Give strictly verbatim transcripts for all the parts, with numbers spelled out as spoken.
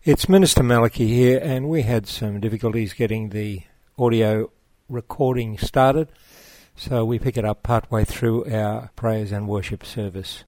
It's Minister Malachi here, and we had some difficulties getting the audio recording started, so we pick it up partway through our praise and worship service.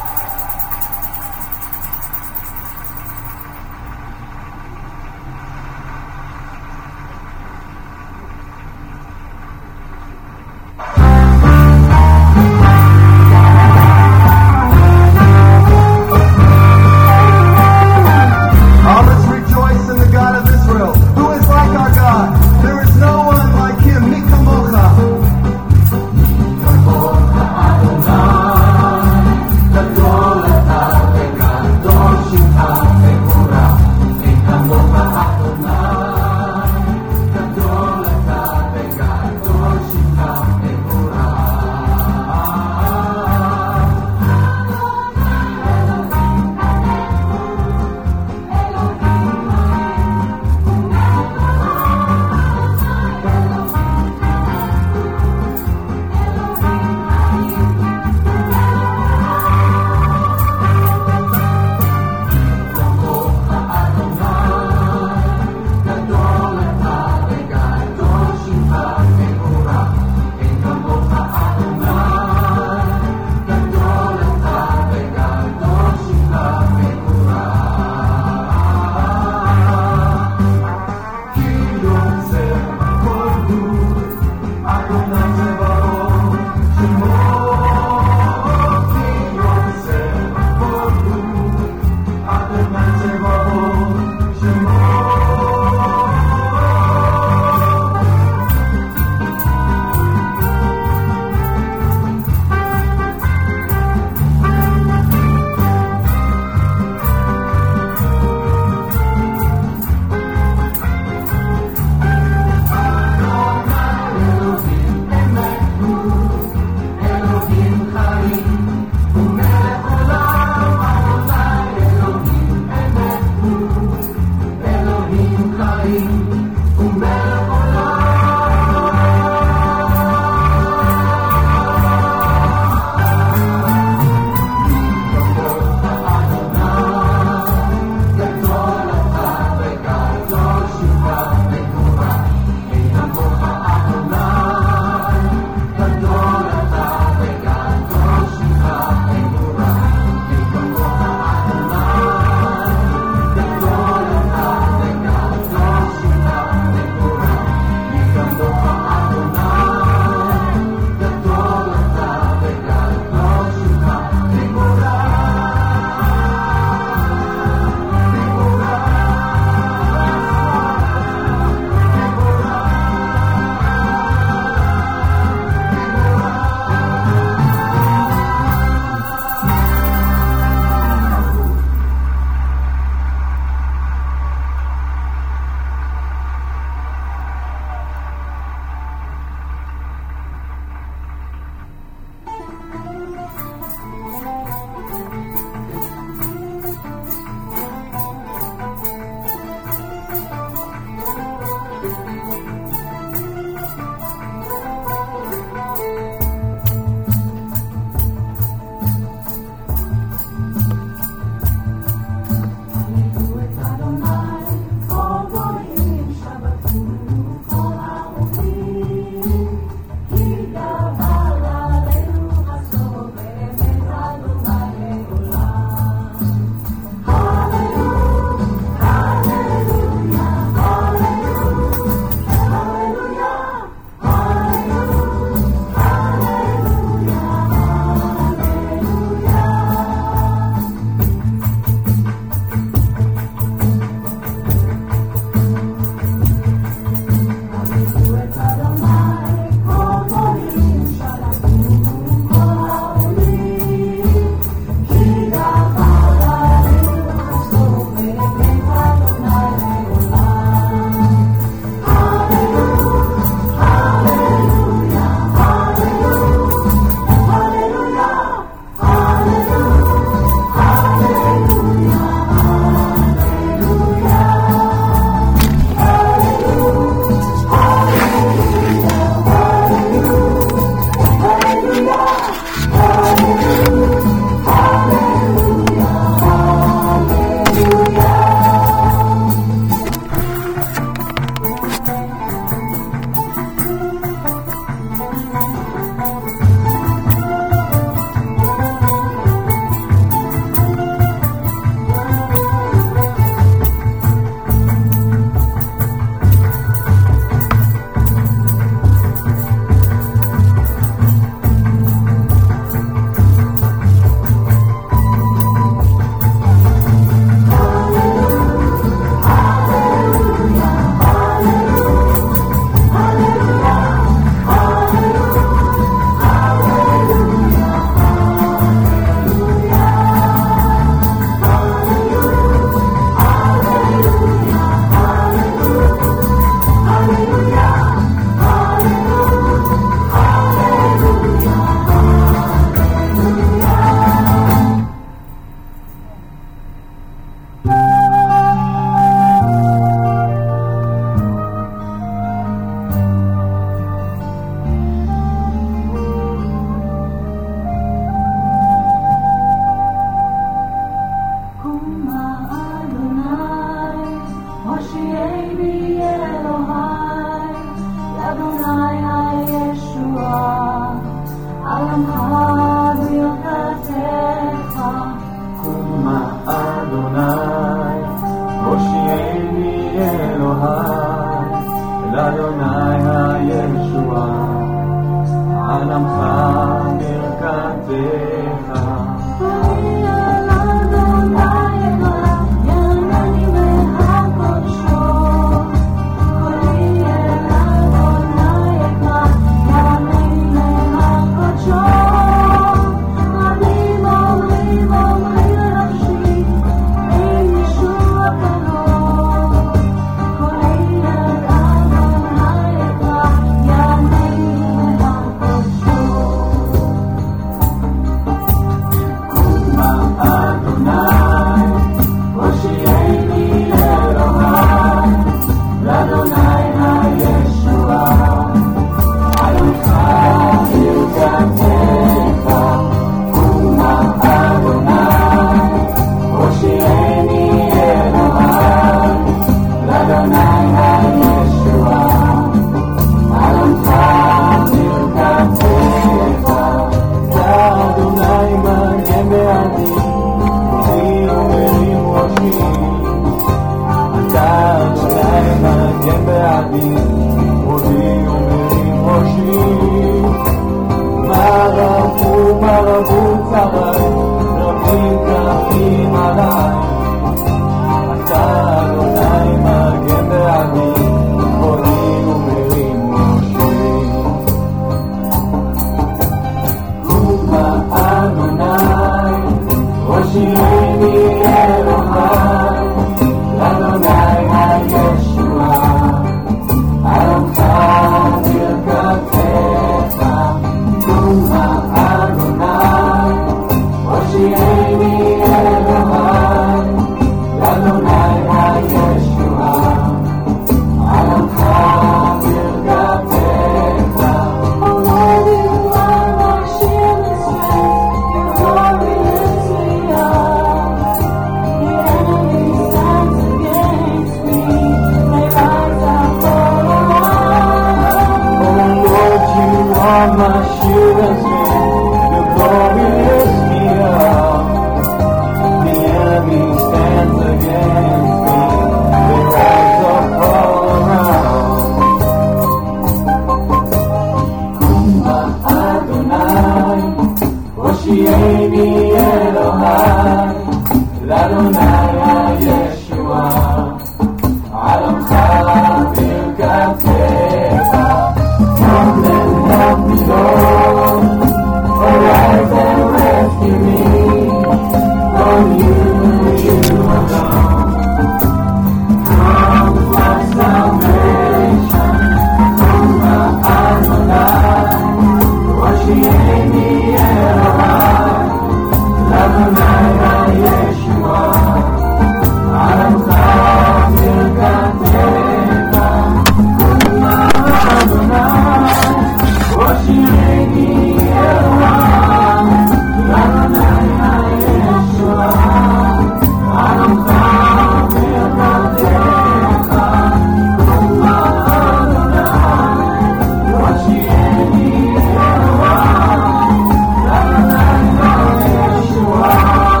Yeshua.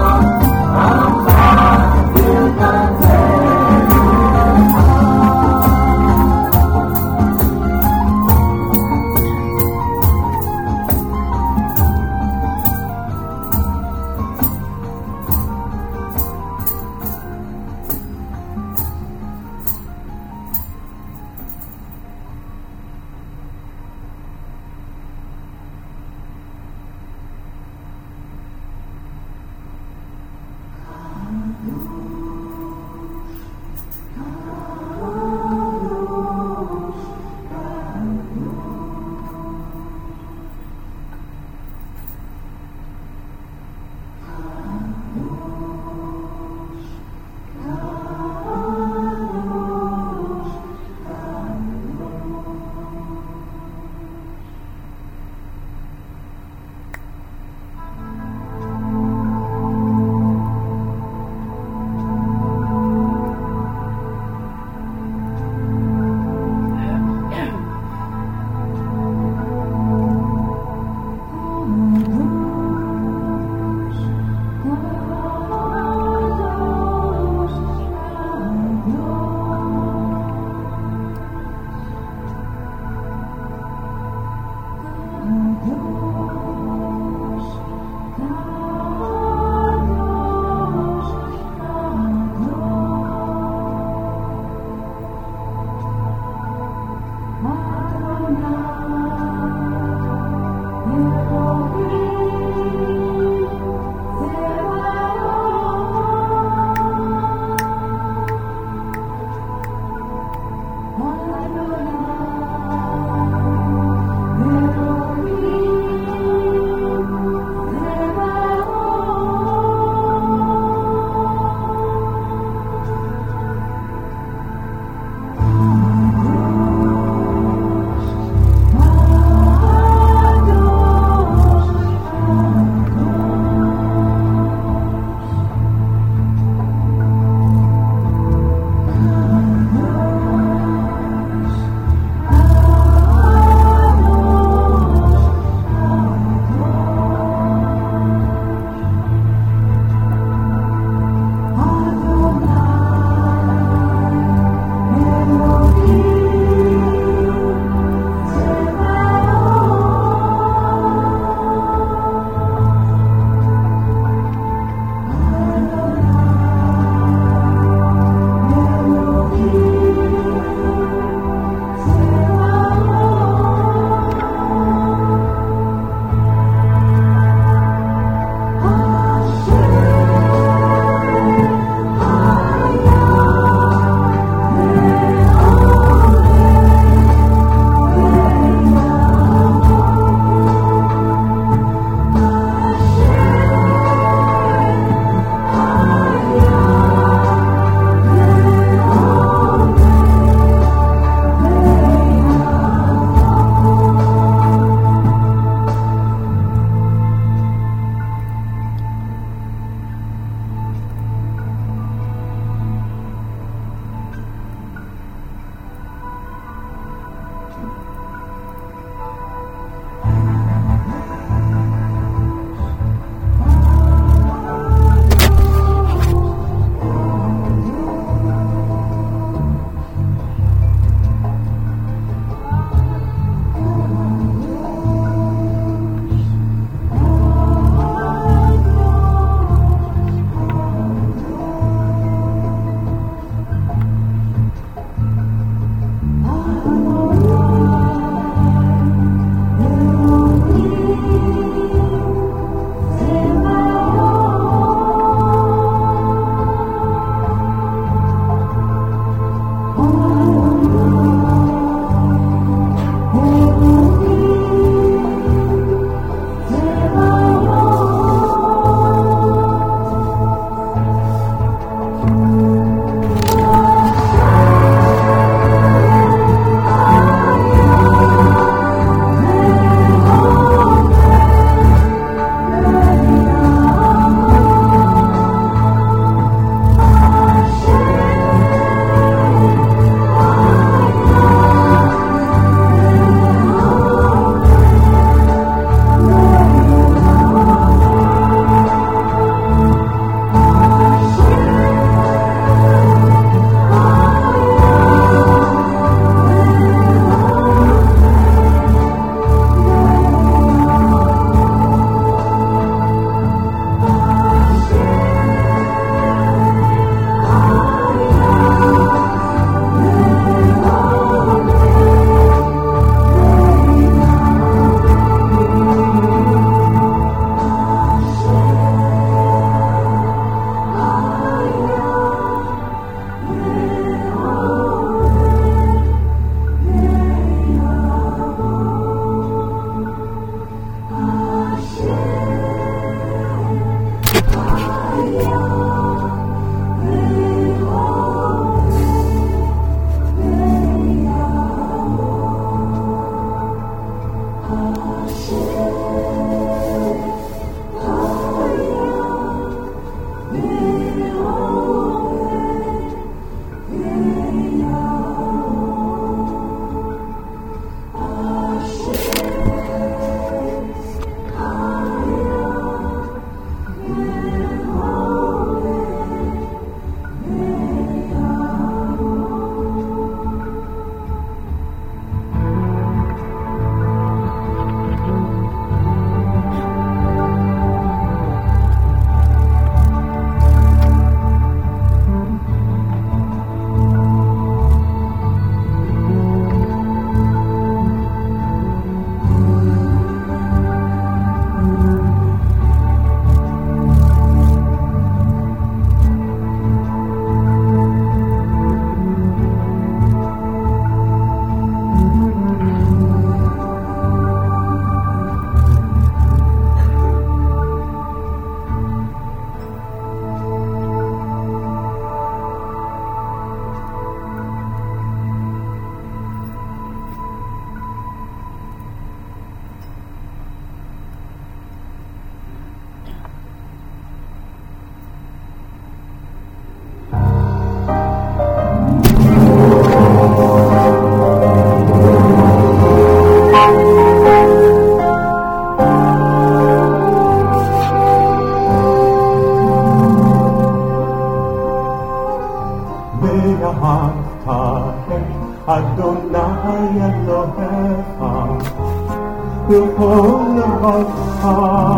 Adonai Elohecha, b'chol levacha,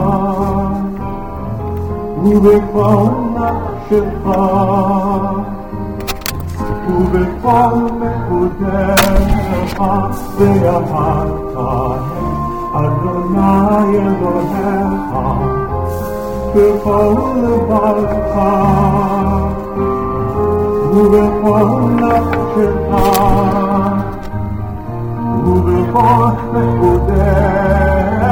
ובכל נפשך, ובכל מאודיך, ואהבת אדוני אלוהיך, בכל לבבך, ובכל נפשך, ובכל מאודיך.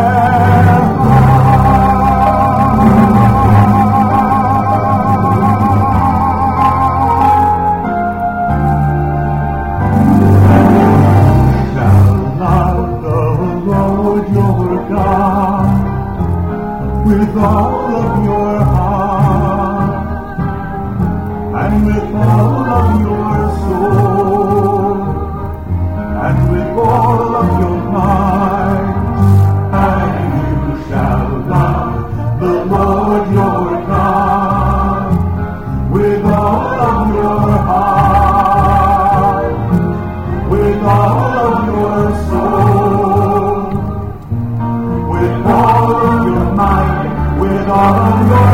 With all of your heart and with all of your soul and with all of your might, and you shall love the Lord your God with all of your heart, with all of your soul, with all of your might, with all of your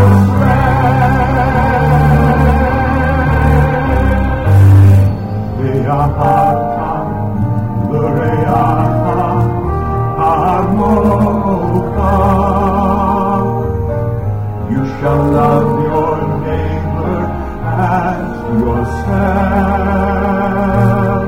strength. Ve'ahavta l'reacha kamocha. You shall love your neighbor as yourself.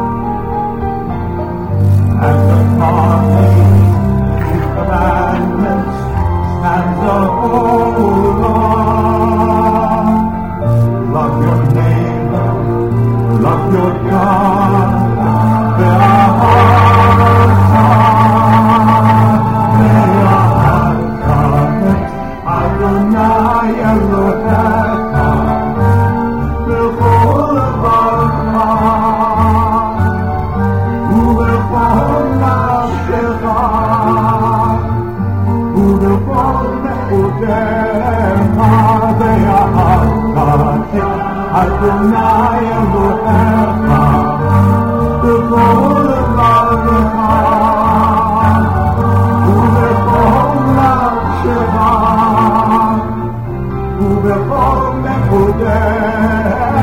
And upon these two commandments and the whole law. Love your neighbor, love your God. Ve'ahavta, ve'ahavta Adonai Elohecha, b'chol levacha, u'b'chol nafshecha, ובכל מאודיך, ואהבת אדוני אלוהיך, בכל לבבך, ובכל נפשך, ובכל מאודיך.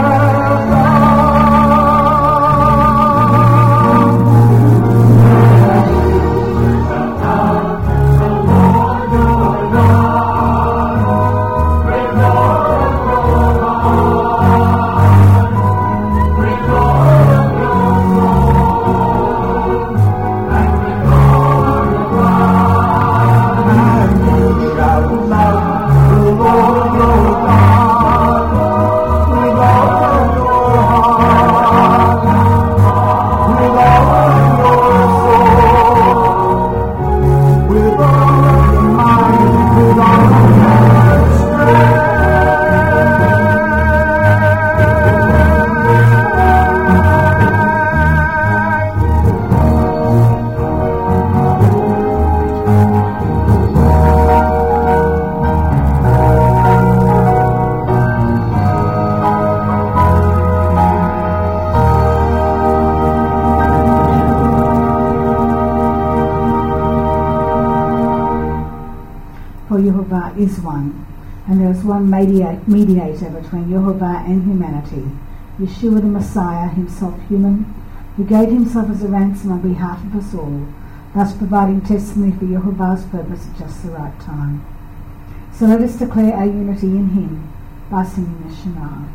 Is one, and there is one mediate, mediator between Yehovah and humanity, Yeshua the Messiah, himself human, who gave himself as a ransom on behalf of us all, thus providing testimony for Yehovah's purpose at just the right time. So let us declare our unity in him by singing the Shema.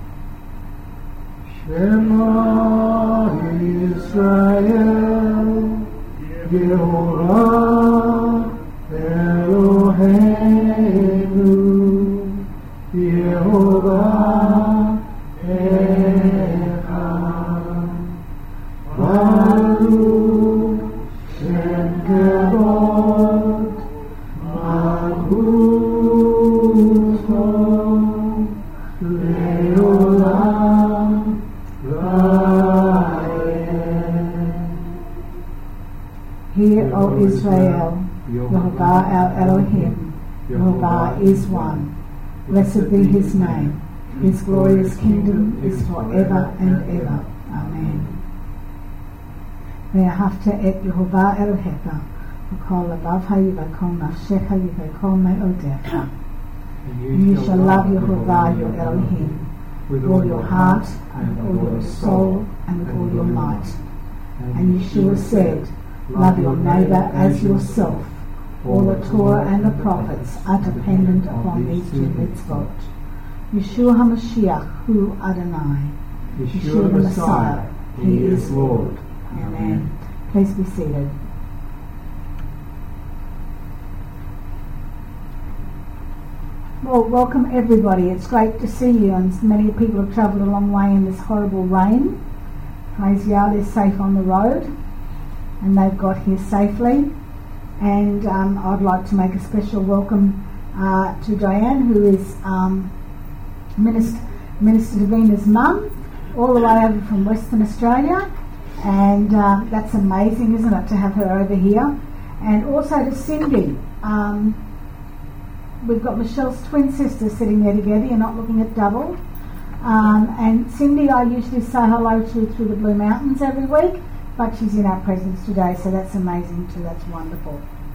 Shema Yisrael, Yehovah Eloheinu, Yehovah Echad, Baruch Shem Kevod, Malchuto, Leolam Vayed. Hear, O Israel, Yehovah our Elohim, Yehovah is one. Blessed be his name. His glorious kingdom is forever and ever. Amen. ואהבת את יהובה אלוהיך וכל לבבך וכל נפשך וכל מאודיך. And you shall love Yehovah your Elohim with all your heart and with all your soul and with all your might. And Yeshua said, love your neighbor as yourself. All the Torah and the prophets are dependent upon these two mitzvot. Yeshua HaMashiach Hu Adonai. Yeshua the Messiah, He is Lord. Amen. Please be seated. Well, welcome everybody. It's great to see you, and many people have travelled a long way in this horrible rain. Praise Yah, they're safe on the road, and they've got here safely. And um, I'd like to make a special welcome uh, to Diane, who is um, Minister, Minister Davina's mum, all the way over from Western Australia. And uh, that's amazing, isn't it, to have her over here. And also to Cindy. Um, we've got Michelle's twin sister sitting there together. You're not looking at double. Um, and Cindy I usually say hello to through the Blue Mountains every week, but she's in our presence today, so that's amazing too. That's wonderful.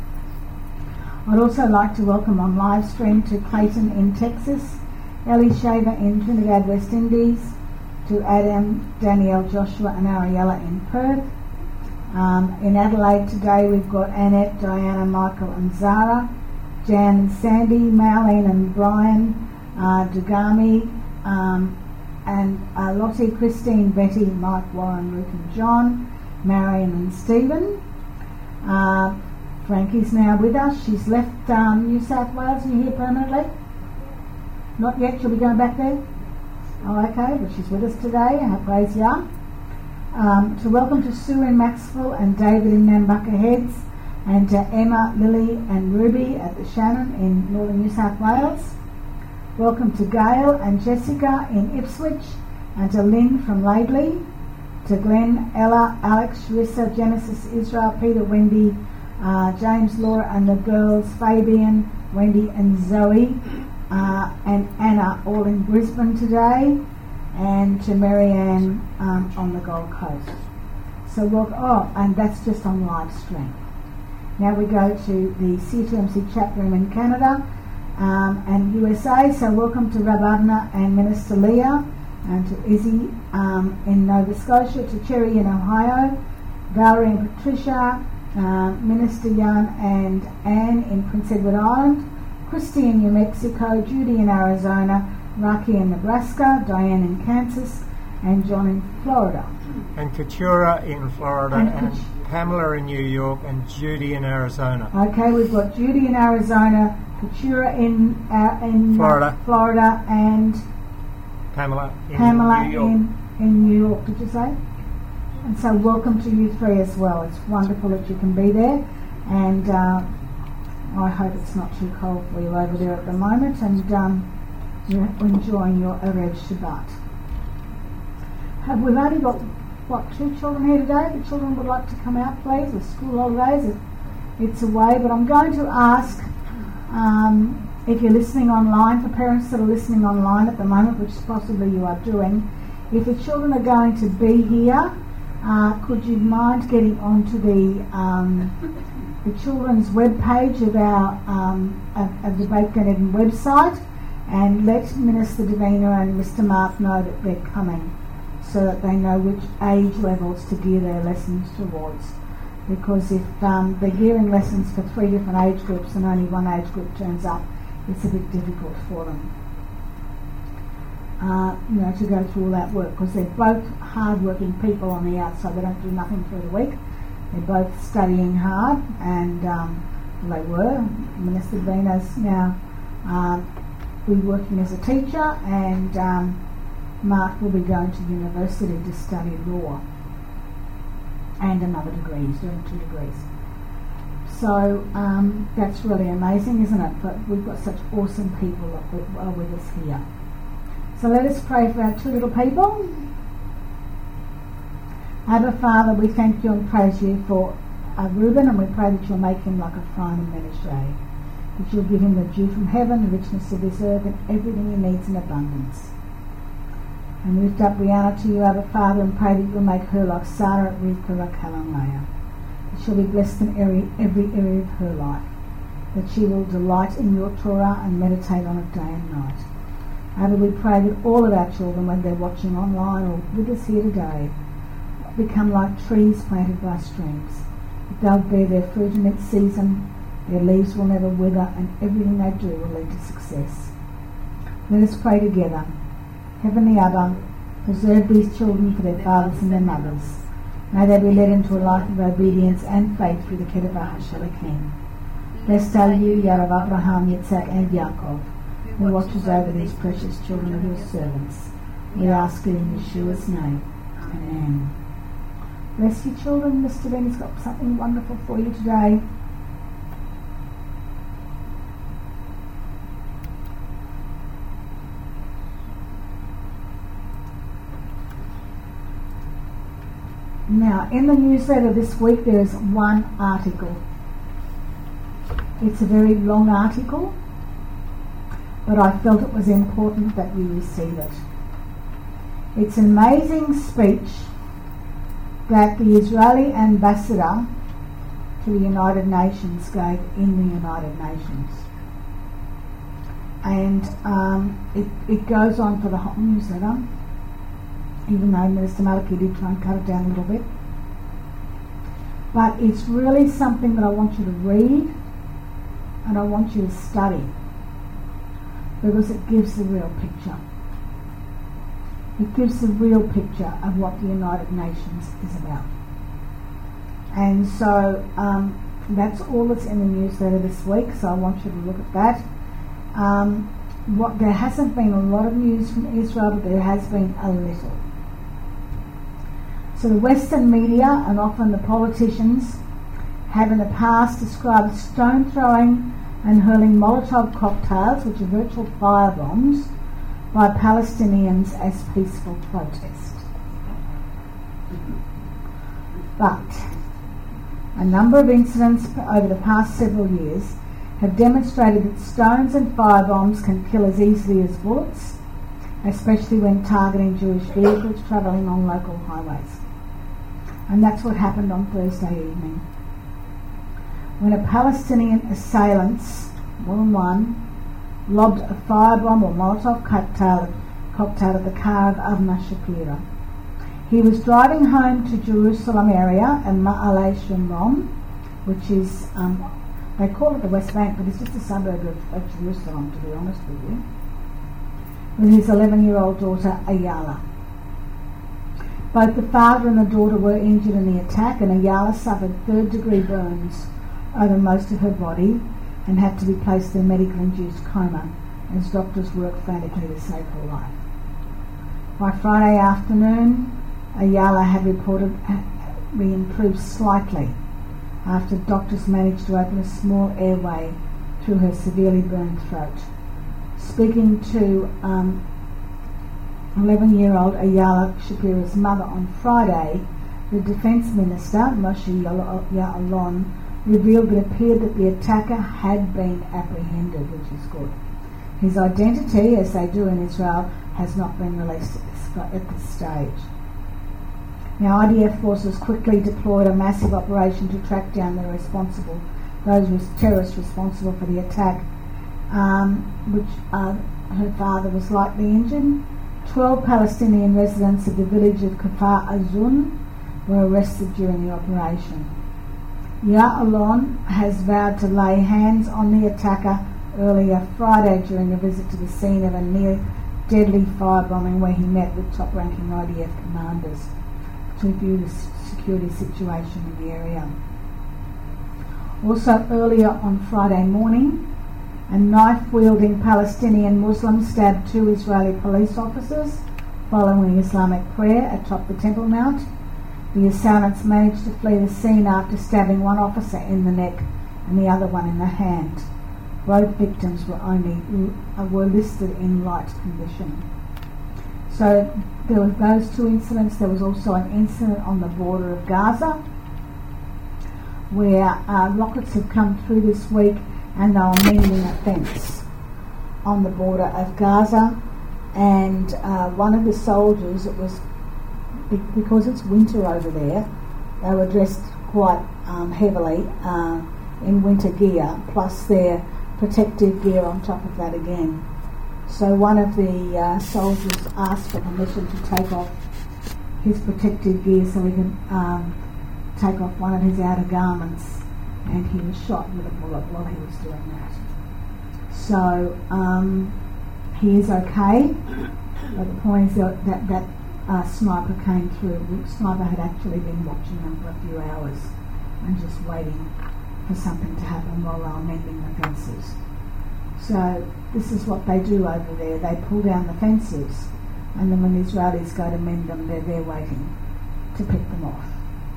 I'd also like to welcome on live stream to Clayton in Texas, Ellie Shaver in Trinidad, West Indies, to Adam, Danielle, Joshua and Ariella in Perth. Um, in Adelaide today we've got Annette, Diana, Michael and Zara, Jan and Sandy, Marlene and Brian, uh, Dugami, um, and uh, Lottie, Christine, Betty, Mike, Warren, Ruth and John, Marion and Stephen. Uh, Frankie's now with us. She's left um, New South Wales. Are you here permanently? Not yet. She'll be going back there? Oh, okay. But she's with us today. Uh, praise Yah. Um, to welcome to Sue in Maxwell and David in Nambucca Heads, and to Emma, Lily and Ruby at the Shannon in northern New South Wales. Welcome to Gail and Jessica in Ipswich, and to Lynn from Laidley, to Glenn, Ella, Alex, Sharissa, Genesis, Israel, Peter, Wendy, uh, James, Laura and the girls, Fabian, Wendy and Zoe, uh, and Anna, all in Brisbane today, and to Marianne um, on the Gold Coast. So we'll, oh, and that's just on live stream. Now we go to the C two M C chat room in Canada um, and U S A. So welcome to Rababna and Minister Leah, and to Izzy um, in Nova Scotia, to Cherry in Ohio, Valerie and Patricia, uh, Minister Jan and Anne in Prince Edward Island, Christy in New Mexico, Judy in Arizona, Rocky in Nebraska, Diane in Kansas, and John in Florida. And Keturah in Florida, And and, Ket- Pamela in New York, and Judy in Arizona. Okay, we've got Judy in Arizona, Keturah in, uh, in Florida. Uh, Florida, and Pamela in Pamela New York. in, in New York, did you say? And so welcome to you three as well. It's wonderful that you can be there, and uh, I hope it's not too cold for you over there at the moment, and um, you're enjoying your Erev Shabbat. Have we've only got, what, two children here today? The children would like to come out, please, with school holidays. It, it's away, but I'm going to ask um, if you're listening online, for parents that are listening online at the moment, which possibly you are doing, if the children are going to be here, uh, could you mind getting onto the um, the children's web page of our um, of, of the Beit Gan Eden website, and let Minister Davina and Mister Mark know that they're coming, so that they know which age levels to gear their lessons towards. Because if um, they're gearing lessons for three different age groups and only one age group turns up, it's a bit difficult for them. Uh, you know, to go through all that work, because they're both hard-working people on the outside. They don't do nothing through the week. They're both studying hard, and um, well, they were. Minister Davina's now uh, be working as a teacher, and um, Mark will be going to university to study law and another degree. He's doing two degrees. So um, that's really amazing, isn't it? But we've got such awesome people that are with us here. So let us pray for our two little people. Abba Father, we thank you and praise you for uh, Reuben, and we pray that you'll make him like a Ephraim and Menashe, that you'll give him the dew from heaven, the richness of this earth, and everything he needs in abundance. And lift up Brianna to you, Abba Father, and pray that you'll make her like Sarah at Rivka Rachel and Leah. That she'll be blessed in every, every area of her life. That she will delight in your Torah and meditate on it day and night. Abba, we pray that all of our children, when they're watching online or with us here today, become like trees planted by streams. That they'll bear their fruit in its season, their leaves will never wither, and everything they do will lead to success. Let us pray together. Heavenly Abba, preserve these children for their fathers and their mothers. May they be led into a life of obedience and faith through the Kedavah Shalakim. Blessed are you, Yah of Abraham, Yitzhak, and Yaakov, who watches over these precious children of your servants. We ask it in Yeshua's name. Amen. Bless you, children. Mister Benny's got something wonderful for you today. Now, in the newsletter this week there is one article. It's a very long article, but I felt it was important that you receive it. It's an amazing speech that the Israeli ambassador to the United Nations gave in the United Nations. And um, it, it goes on for the whole newsletter, even though Minister Maliki did try and cut it down a little bit. But it's really something that I want you to read and I want you to study, because it gives the real picture. It gives the real picture of what the United Nations is about. And so um, that's all that's in the newsletter this week, so I want you to look at that. Um, what, there hasn't been a lot of news from Israel, but there has been a little. So the Western media, and often the politicians, have in the past described stone throwing and hurling Molotov cocktails, which are virtual fire bombs, by Palestinians as peaceful protest. But a number of incidents over the past several years have demonstrated that stones and fire bombs can kill as easily as bullets, especially when targeting Jewish vehicles travelling on local highways. And that's what happened on Thursday evening, when a Palestinian assailants, more than one, lobbed a firebomb or Molotov cocktail, cocktail at the car of Avner Shapira. He was driving home to Jerusalem area and Ma'ale Shomron, which is, um, they call it the West Bank, but it's just a suburb of, of Jerusalem, to be honest with you, with his eleven-year-old daughter Ayala. Both the father and the daughter were injured in the attack, and Ayala suffered third-degree burns over most of her body and had to be placed in a medically-induced coma as doctors worked frantically to save her life. By Friday afternoon, Ayala had reported we improved slightly after doctors managed to open a small airway through her severely burned throat. Speaking to um, eleven-year-old Ayala Shapira's mother on Friday, the Defence Minister, Moshe Ya'alon, revealed that it appeared that the attacker had been apprehended, which is good. His identity, as they do in Israel, has not been released at this, at this stage. Now, I D F forces quickly deployed a massive operation to track down the responsible, those terrorists responsible for the attack, um, which uh, her father was lightly injured. Twelve Palestinian residents of the village of Kfar Azun were arrested during the operation. Ya'alon has vowed to lay hands on the attacker earlier Friday during a visit to the scene of a near-deadly firebombing where he met with top-ranking I D F commanders to review the security situation in the area. Also earlier on Friday morning, a knife-wielding Palestinian Muslim stabbed two Israeli police officers following Islamic prayer atop the Temple Mount. The assailants managed to flee the scene after stabbing one officer in the neck and the other one in the hand. Both victims were only were listed in light condition. So there were those two incidents. There was also an incident on the border of Gaza where uh, rockets have come through this week and they were mending a fence on the border of Gaza, and uh, one of the soldiers, it was be- because it's winter over there, they were dressed quite um, heavily uh, in winter gear, plus their protective gear on top of that again. So one of the uh, soldiers asked for permission to take off his protective gear so he could um, take off one of his outer garments, and he was shot with a bullet while he was doing that. So um, he is okay, but the point is that that, that uh, sniper came through. The sniper had actually been watching them for a few hours and just waiting for something to happen while they were mending the fences. So this is what they do over there. They pull down the fences, and then when the Israelis go to mend them, they're there waiting to pick them off.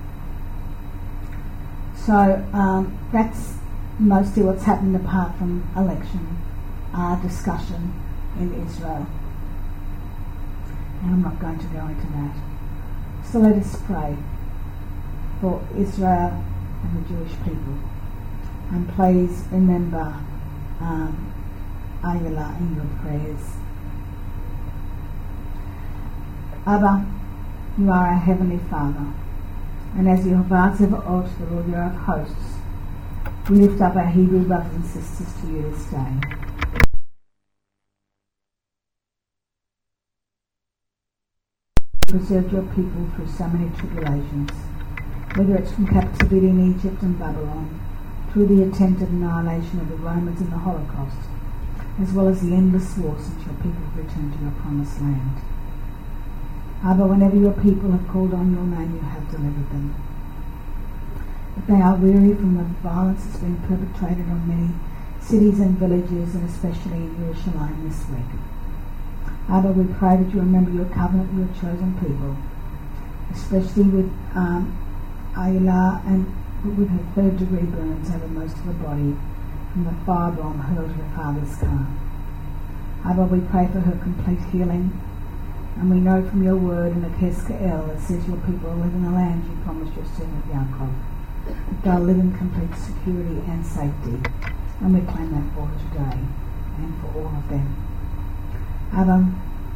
So um, that's mostly what's happened apart from election uh, discussion in Israel. And I'm not going to go into that. So let us pray for Israel and the Jewish people. And please remember um, Ayala in your prayers. Abba, you are our Heavenly Father, and as your Vaz of old, the Lord your of hosts, we lift up our Hebrew brothers and sisters to you this day. You preserved your people through so many tribulations, whether it's from captivity in Egypt and Babylon, through the attempted annihilation of the Romans in the Holocaust, as well as the endless war since your people have returned to your promised land. Abba, whenever your people have called on your name, you have delivered them. But they are weary from the violence that's been perpetrated on many cities and villages, and especially in Jerusalem this week. Abba, we pray that you remember your covenant with your chosen people, especially with um, Ayala and with her third degree burns over most of her body from the firebomb hurled at her father's car. Abba, we pray for her complete healing, and we know from your word in the Keskael that says your people will live in the land you promised your servant Yaakov, that they'll live in complete security and safety, and we claim that for her today and for all of them. Abba,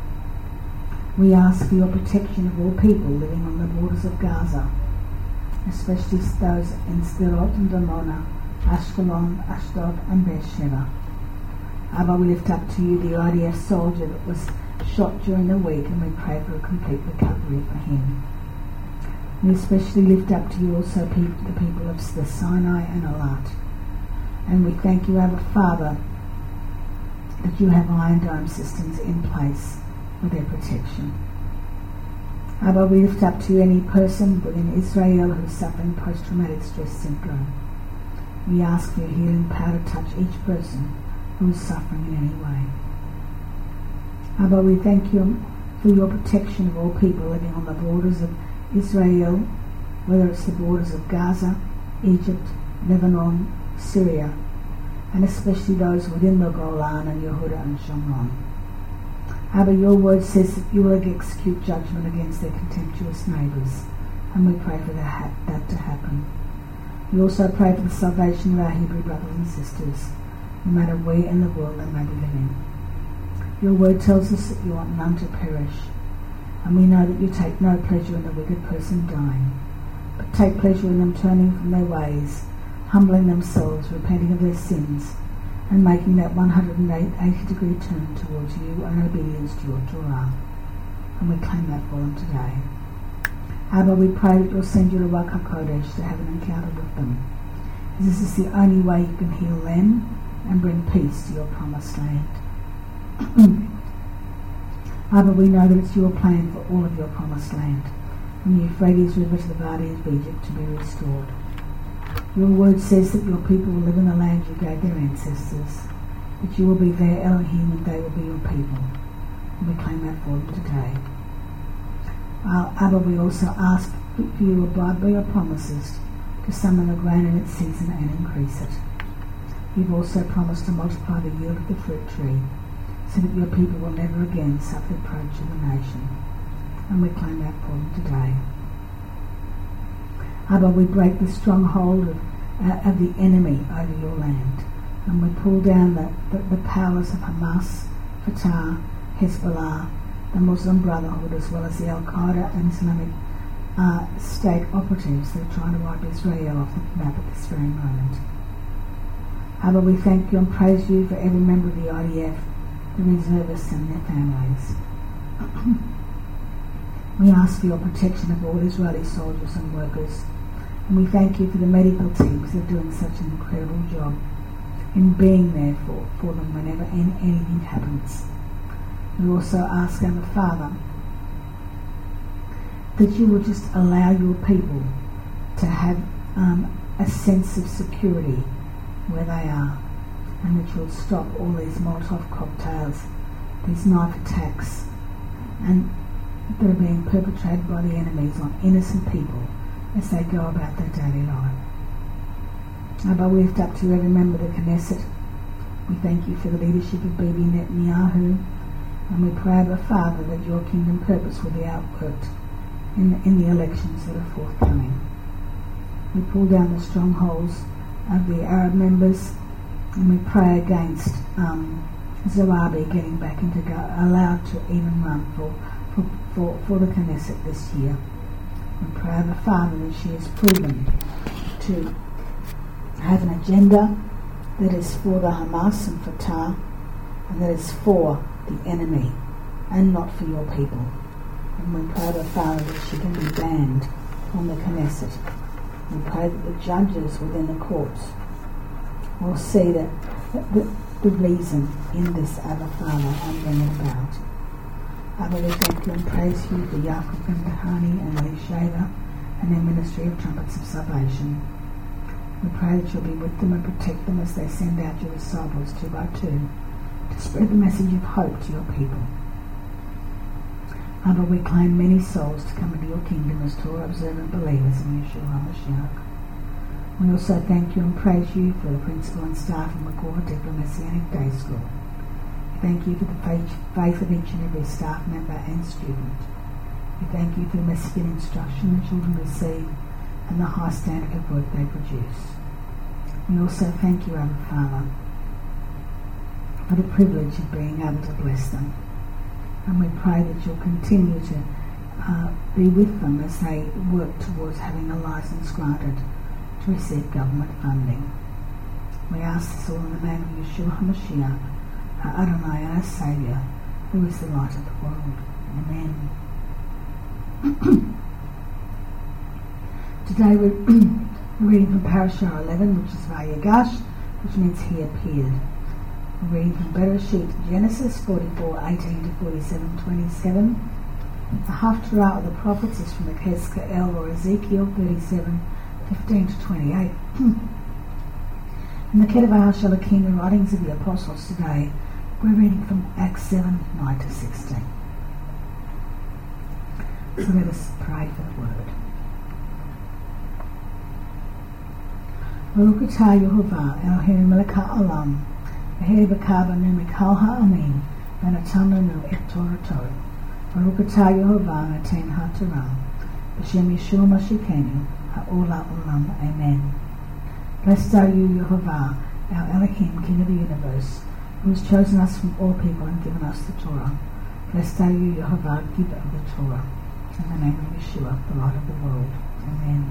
we ask for your protection of all people living on the borders of Gaza, especially those in Sderot and Dimona, Ashkelon, Ashdod and Beersheba. Abba, we lift up to you the I D F soldier that was shot during the week, and we pray for a complete recovery for him. We especially lift up to you also pe- the people of the Sinai and Elat, and we thank you, Abba Father, that you have Iron Dome systems in place for their protection. Abba, we lift up to you any person within Israel who is suffering post-traumatic stress syndrome. We ask for your healing power to touch each person who is suffering in any way. Abba, we thank you for your protection of all people living on the borders of Israel, whether it's the borders of Gaza, Egypt, Lebanon, Syria, and especially those within the Golan and Yehuda and Shomron. Abba, your word says that you will execute judgment against their contemptuous neighbours, and we pray for that, that to happen. We also pray for the salvation of our Hebrew brothers and sisters, no matter where in the world they may be living. Your word tells us that you want none to perish, and we know that you take no pleasure in the wicked person dying, but take pleasure in them turning from their ways, humbling themselves, repenting of their sins, and making that one hundred eighty degree turn towards you and obedience to your Torah. And we claim that for them today. Abba, we pray that you'll send your Ruach HaKodesh to have an encounter with them, as this is the only way you can heal them and bring peace to your promised land. Abba, we know that it's your plan for all of your promised land, from the Euphrates River to the Valley of Egypt, to be restored. Your word says that your people will live in the land you gave their ancestors, that you will be their Elohim and they will be your people. And we claim that for them today. Uh, Abba, we also ask for you to abide by your promises to summon the grain in its season and increase it. You've also promised to multiply the yield of the fruit tree, so that your people will never again suffer the approach of the nation. And we claim that for them today. Abba, we break the stronghold of, uh, of the enemy over your land, and we pull down the, the, the powers of Hamas, Fatah, Hezbollah, the Muslim Brotherhood, as well as the Al-Qaeda and Islamic uh, State operatives that are trying to wipe Israel off the map at this very moment. Abba, we thank you and praise you for every member of the I D F, the reservists and their families. We ask for your protection of all Israeli soldiers and workers, and we thank you for the medical teams that are doing such an incredible job in being there for, for them whenever any, anything happens. We also ask, our Father, that you will just allow your people to have um, a sense of security where they are, and that you'll stop all these Molotov cocktails, these knife attacks, and that are being perpetrated by the enemies on innocent people as they go about their daily life. Abba, we lift up to you every member of the Knesset. We thank you for the leadership of Bibi Netanyahu, and we pray, Abba Father, that your kingdom purpose will be outworked in the, in the elections that are forthcoming. We pull down the strongholds of the Arab members, and we pray against um, Zoabi getting back into go, allowed to even run for, for, for, for the Knesset this year. We pray, Abba Father, that she has proven to have an agenda that is for the Hamas and Fatah, and that is for the enemy and not for your people. And we pray, Abba Father, that she can be banned from the Knesset. We pray that the judges within the courts will see that the, the reason in this, Abba Father, and bring it about. Abba, we thank you and praise you for Yaakov and Kahani and Elisheva and their ministry of trumpets of salvation. We pray that you'll be with them and protect them as they send out your disciples two by two to spread the message of hope to your people. Abba, we claim many souls to come into your kingdom as Torah observant believers in Yeshua HaMashiach. We also thank you and praise you for the principal and staff in Makor Tikva Messianic Day School. We thank you for the faith, faith of each and every staff member and student. We thank you for the Messianic instruction the children receive and the high standard of work they produce. We also thank you, Abba Father, for the privilege of being able to bless them. And we pray that you'll continue to uh, be with them as they work towards having a license granted to receive government funding. We ask this all in the name of Yeshua HaMashiach, our Adonai and our Saviour, who is the light of the world. Amen. Today we're reading from Parashah eleven, which is Vayigash, which means he appeared. We're reading from Bereshit, Genesis forty-four, eighteen to forty-seven, twenty-seven. The Haftarah of the prophets is from Ezekiel or Ezekiel thirty-seven, fifteen to twenty-eight. In the Ketuvah Shalakim, the writings of the apostles today, we're reading from Acts seven, nine to sixteen. So let us pray for the word. Baruch atah Yehovah Eloheinu melech ha'olam, v'hei b'ka b'nu mikal ha'amin, v'natan lanu et Torato. Baruch atah Yehovah noten ha'torah, b'shem Yeshua Mashiachenu, ha'ola olam. Amen. Blessed are you, Yehovah, our Elohim, King of the universe, who has chosen us from all people and given us the Torah. Blessed are you, Yehovah, giver of the Torah. In the name of Yeshua, the light of the world. Amen.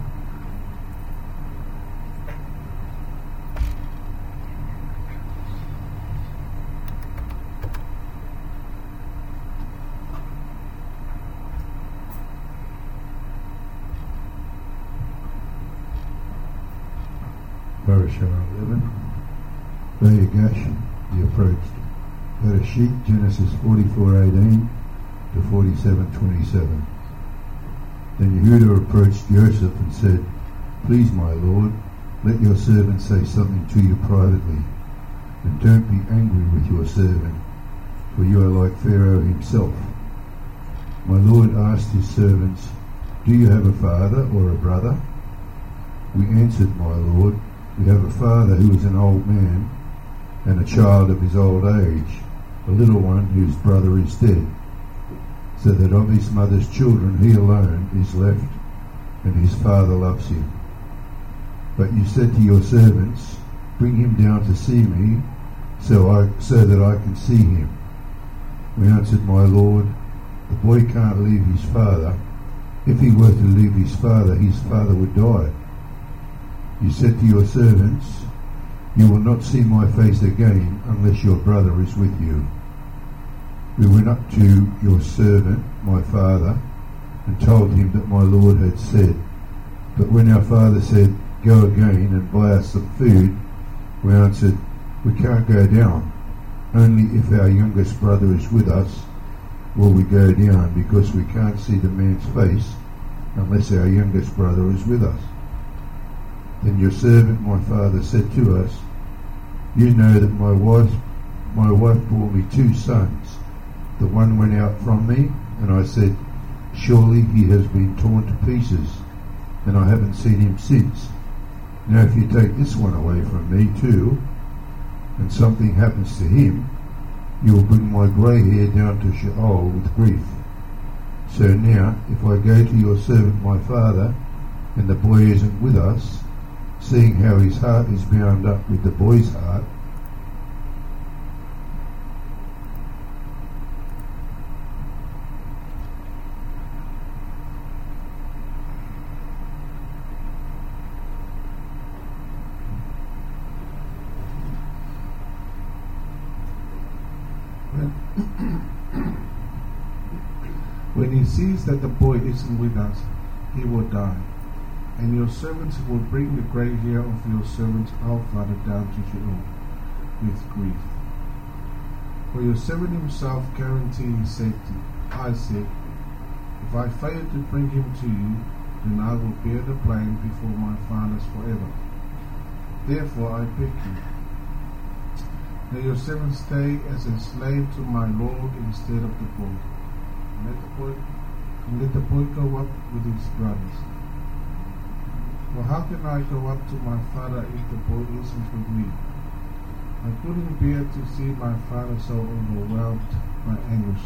Parashah eleven, Vayigash, he approached. Bereshit, Genesis forty-four, eighteen to forty-seven, twenty-seven. Then Yehuda approached Joseph and said, Please, my lord, let your servant say something to you privately, and don't be angry with your servant, for you are like Pharaoh himself. My lord asked his servants, Do you have a father or a brother? We answered, My lord, we have a father who is an old man, and a child of his old age, a little one whose brother is dead, so that of his mother's children he alone is left, and his father loves him. But you said to your servants, Bring him down to see me, so I so that I can see him. We answered, My Lord, the boy can't leave his father. If he were to leave his father, his father would die. You said to your servants, You will not see my face again unless your brother is with you. We went up to your servant, my father, and told him that my Lord had said. But when our father said, Go again and buy us some food, we answered, We can't go down. Only if our youngest brother is with us will we go down, because we can't see the man's face unless our youngest brother is with us. Then your servant, my father, said to us, You know that my wife, my wife bore me two sons. The one went out from me, and I said, Surely he has been torn to pieces, and I haven't seen him since. Now if you take this one away from me too, and something happens to him, you will bring my grey hair down to Sheol with grief. So now, if I go to your servant my father, and the boy isn't with us, seeing how his heart is bound up with the boy's heart, when he sees that the boy isn't with us, he will die. And your servants will bring the grey hair of your servant our father down to Sheol with grief. For your servant himself guaranteed his safety. I said, If I fail to bring him to you, then I will bear the blame before my fathers forever. Therefore I beg you, let your servant stay as a slave to my Lord instead of the boy. Let the boy, let the boy go up with his brothers. For how can I go up to my father if the boy isn't with me? I couldn't bear to see my father so overwhelmed by anguish.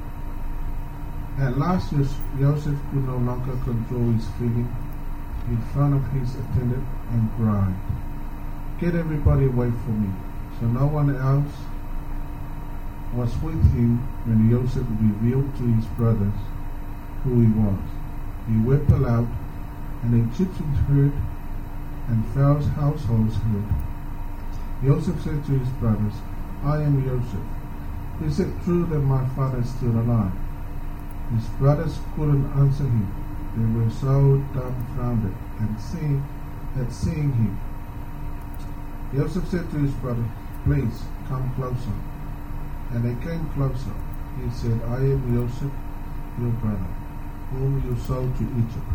At last Joseph could no longer control his feeling. In front of his attendant and cried, Get everybody away from me. So no one else was with him when Joseph revealed to his brothers who he was. He wept aloud, and the Egyptians heard, and Pharaoh's households heard. Joseph said to his brothers, I am Joseph. Is it true that my father is still alive? His brothers couldn't answer him. They were so dumbfounded and seeing, at seeing him. Joseph said to his brothers, Please come closer. And they came closer. He said, I am Joseph, your brother, whom you sold to Egypt.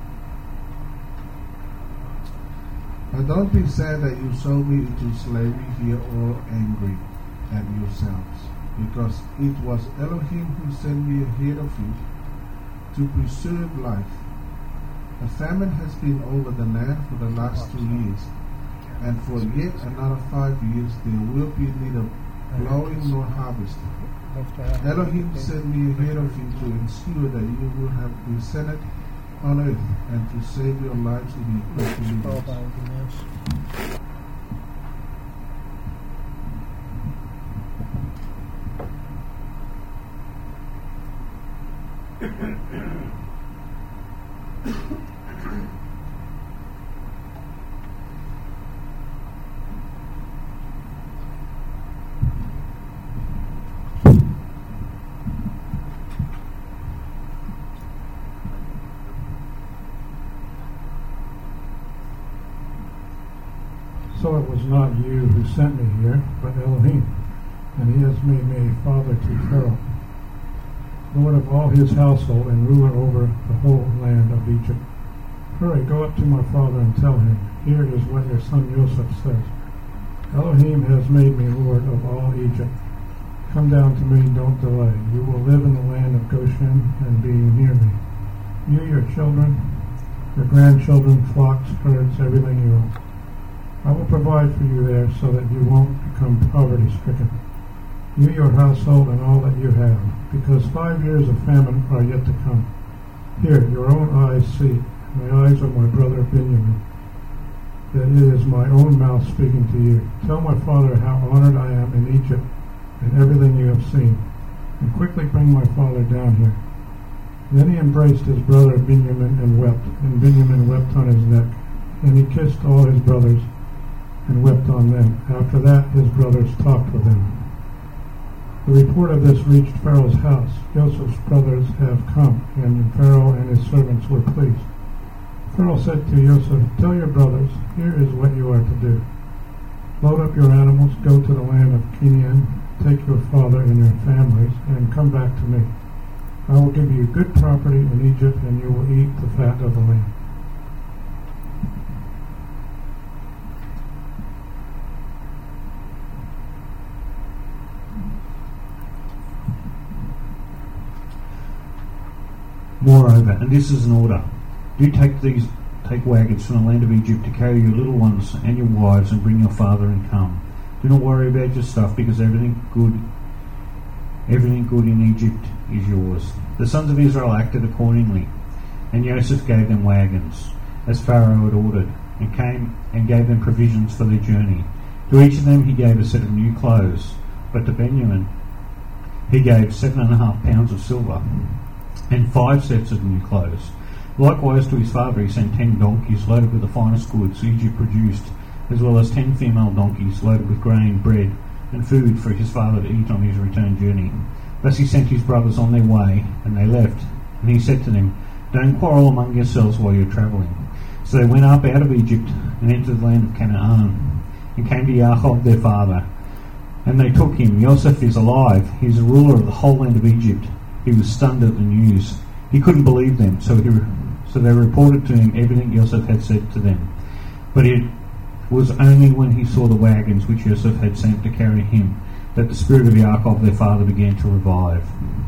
But don't be sad that you sold me into slavery here or angry at yourselves, because it was Elohim who sent me ahead of you to preserve life. A famine has been over the land for the last two years, and for yet another five years there will be neither plowing nor harvest. Elohim sent me ahead of you to ensure that you will have descended on earth and to save your lives in the earthly. So it was not you who sent me here, but Elohim, and he has made me a father to Pharaoh, Lord of all his household, and ruler over the whole land of Egypt. Hurry, go up to my father and tell him, Here is what your son Joseph says. Elohim has made me Lord of all Egypt. Come down to me, don't delay. You will live in the land of Goshen and be near me. You, your children, your grandchildren, flocks, herds, everything you own. I will provide for you there so that you won't become poverty-stricken. You, your household, and all that you have, because five years of famine are yet to come. Here, your own eyes see, my eyes of my brother Benjamin, that it is my own mouth speaking to you. Tell my father how honored I am in Egypt and everything you have seen. and quickly bring my father down here." Then he embraced his brother Benjamin and wept, and Benjamin wept on his neck. And he kissed all his brothers and wept on them. After that his brothers talked with him. The report of this reached Pharaoh's house. "Joseph's brothers have come," and Pharaoh and his servants were pleased. Pharaoh said to Joseph, "Tell your brothers, here is what you are to do. Load up your animals, go to the land of Canaan, take your father and your families, and come back to me. I will give you good property in Egypt, and you will eat the fat of the land." Moreover, and this is an order, do take these take wagons from the land of Egypt to carry your little ones and your wives, and bring your father and come. Do not worry about your stuff, because everything good everything good in Egypt is yours. The sons of Israel acted accordingly, and Joseph gave them wagons, as Pharaoh had ordered, and came and gave them provisions for their journey. To each of them he gave a set of new clothes, but to Benjamin he gave seven and a half pounds of silver, and five sets of new clothes. Likewise to his father he sent ten donkeys loaded with the finest goods Egypt produced, as well as ten female donkeys loaded with grain, bread, and food for his father to eat on his return journey. Thus he sent his brothers on their way, and they left. And he said to them, "Don't quarrel among yourselves while you're travelling." So they went up out of Egypt and entered the land of Canaan, and came to Yaakov their father. And they took him. "Joseph is alive. He is the ruler of the whole land of Egypt." He was stunned at the news. He couldn't believe them, so he, so they reported to him everything Joseph had said to them. But it was only when he saw the wagons which Joseph had sent to carry him that the spirit of Yaakov their father began to revive.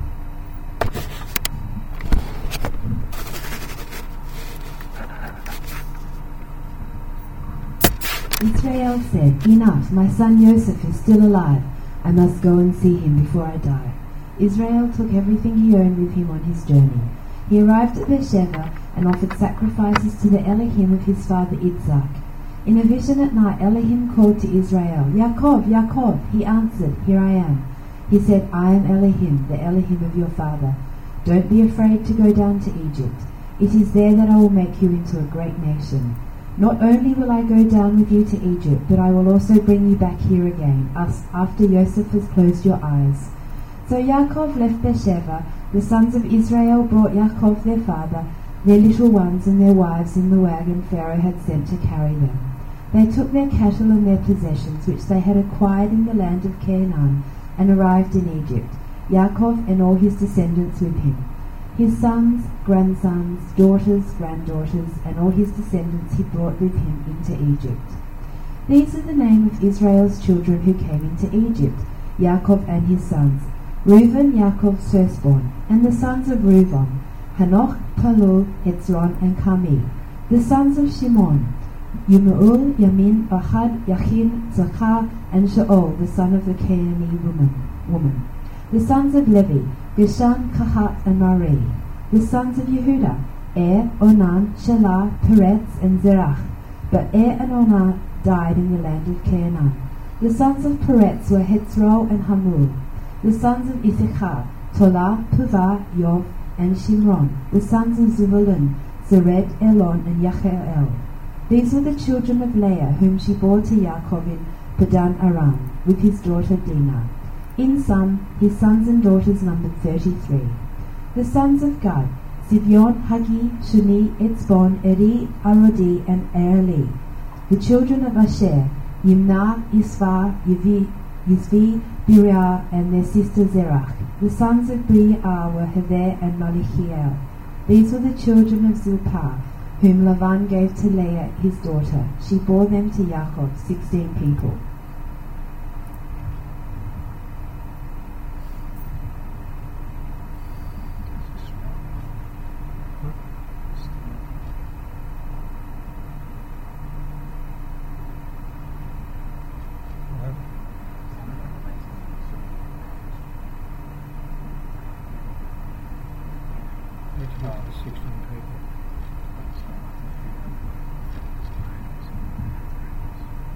Israel said, "Enough, my son Joseph is still alive. I must go and see him before I die." Israel took everything he owned with him on his journey. He arrived at Beersheba and offered sacrifices to the Elohim of his father Isaac. In a vision at night, Elohim called to Israel, "Yaakov, Yaakov." He answered, "Here I am." He said, "I am Elohim, the Elohim of your father. Don't be afraid to go down to Egypt. It is there that I will make you into a great nation. Not only will I go down with you to Egypt, but I will also bring you back here again, after Joseph has closed your eyes." So Yaakov left Beersheba. The sons of Israel brought Yaakov their father, their little ones and their wives in the wagon Pharaoh had sent to carry them. They took their cattle and their possessions which they had acquired in the land of Canaan, and arrived in Egypt, Yaakov and all his descendants with him. His sons, grandsons, daughters, granddaughters, and all his descendants he brought with him into Egypt. These are the names of Israel's children who came into Egypt, Yaakov and his sons. Reuben, Yaakov's firstborn, and the sons of Reuben, Hanoch, Palul, Hetzron, and Carmi. The sons of Shimon, Yumuel, Yamin, Ohad, Yachin, Zachar, and Shaol, the son of the Canaanite woman. woman. The sons of Levi, Gershon, Kahat, and Mari. The sons of Yehuda, Er, Onan, Shelah, Peretz, and Zerach. But Er and Onan died in the land of Canaan. The sons of Peretz were Hetzro and Hamul. The sons of Issachar, Tola, Puvah, Yov, and Shimron. The sons of Zebulun, Zered, Elon, and Yachel. These were the children of Leah, whom she bore to Yaakov in Padan Aram, with his daughter Dinah. In sum, his sons and daughters numbered thirty-three. The sons of Gad, Zivion, Hagi, Shuni, Etzbon, Eri, Arodi, and Erli. The children of Asher, Yimnah, Isfah, Yivi, Yisvi, Biriah, and their sister Zerach. The sons of Biriah were Hever and Malichiel. These were the children of Zilpah, whom Lavan gave to Leah his daughter. She bore them to Yaakov, sixteen people.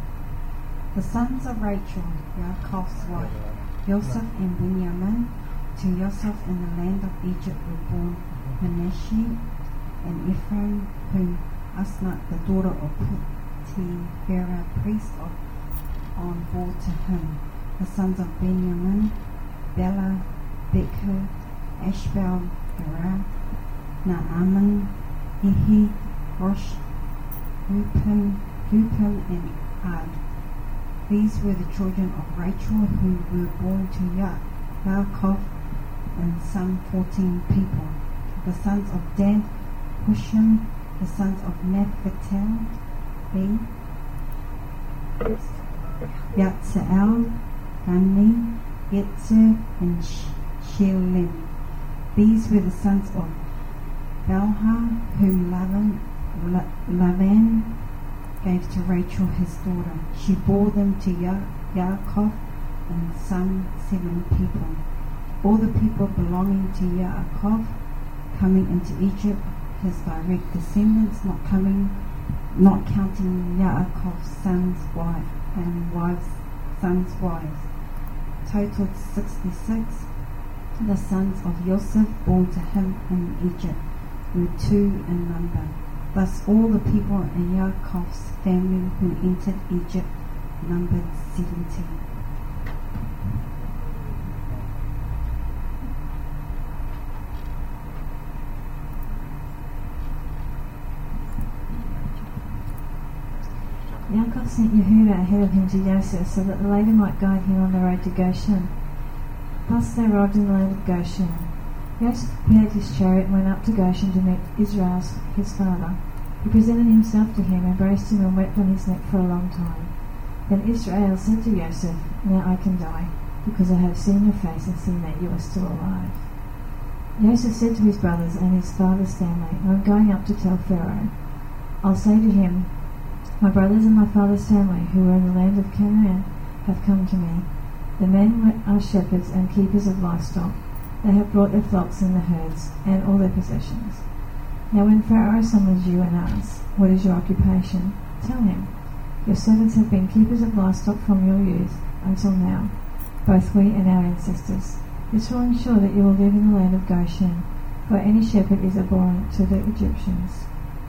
The sons of Rachel, Yaakov's wife, Joseph and Benjamin, To Joseph in the land of Egypt were born Manasseh and Ephraim, whom Asnath, the daughter of Potiphera, priest of On, bore to him. The sons of Benjamin, Bela, Becher, Ashbel, Gera, Naaman, Ehi, Rosh, Hupim, Hupim, and Ard. These were the children of Rachel who were born to Ya- Yaakov and some fourteen people. The sons of Dan, Hushim, the sons of Naphtali, B, Yatzael, Gani, Yetzer, and Shelim. These were the sons of Bilhah, whom Laban, Laban gave to Rachel his daughter. She bore them to Ya- Yaakov and some seven people. All the people belonging to Yaakov coming into Egypt, his direct descendants, not coming, not counting Yaakov's sons' wife and wives' sons' wives, totaled sixty-six. The sons of Joseph born to him in Egypt were two in number. Thus all the people in Yaakov's family who entered Egypt numbered seventy. Yaakov sent Yehudah ahead of him to Joseph so that the latter might guide him on the road to Goshen. Thus they arrived in the land of Goshen. Joseph prepared his chariot and went up to Goshen to meet Israel, his father. He presented himself to him, embraced him, and wept on his neck for a long time. Then Israel said to Joseph, "Now I can die, because I have seen your face and seen that you are still alive." Joseph said to his brothers and his father's family, "I am going up to tell Pharaoh. I'll say to him, 'My brothers and my father's family, who are in the land of Canaan, have come to me. The men are shepherds and keepers of livestock. They have brought their flocks and their herds, and all their possessions. Now when Pharaoh summons you and asks, what is your occupation? Tell him, your servants have been keepers of livestock from your youth until now, both we and our ancestors. This will ensure that you will live in the land of Goshen, where any shepherd is abhorrent to the Egyptians."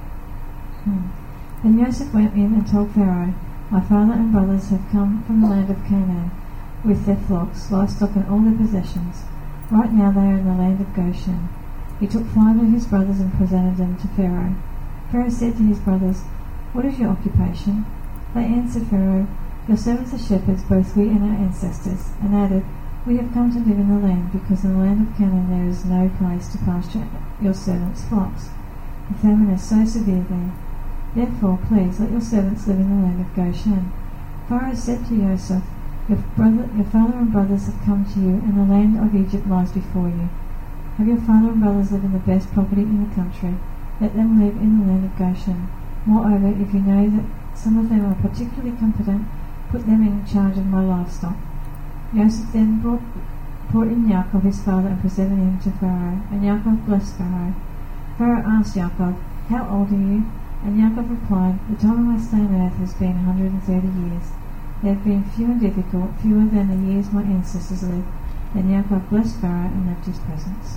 Hmm. Then Joseph went in and told Pharaoh, "My father and brothers have come from the land of Canaan, with their flocks, livestock, and all their possessions. Right now they are in the land of Goshen." He took five of his brothers and presented them to Pharaoh. Pharaoh said to his brothers, "What is your occupation?" They answered Pharaoh, "Your servants are shepherds, both we and our ancestors," and added, "We have come to live in the land, because in the land of Canaan there is no place to pasture your servants' flocks. The famine is so severe there. Therefore, please, let your servants live in the land of Goshen." Pharaoh said to Joseph, Your, brother, your father and brothers have come to you, and the land of Egypt lies before you. Have your father and brothers live in the best property in the country. Let them live in the land of Goshen. Moreover, if you know that some of them are particularly competent, put them in charge of my livestock." Joseph then brought, brought in Yaakov his father and presented him to Pharaoh, and Yaakov blessed Pharaoh. Pharaoh asked Yaakov, "How old are you?" And Yaakov replied, "The time of my stay on earth has been one hundred thirty years. They have been few and difficult, fewer than the years my ancestors lived." Then Yaakov blessed Pharaoh and left his presence.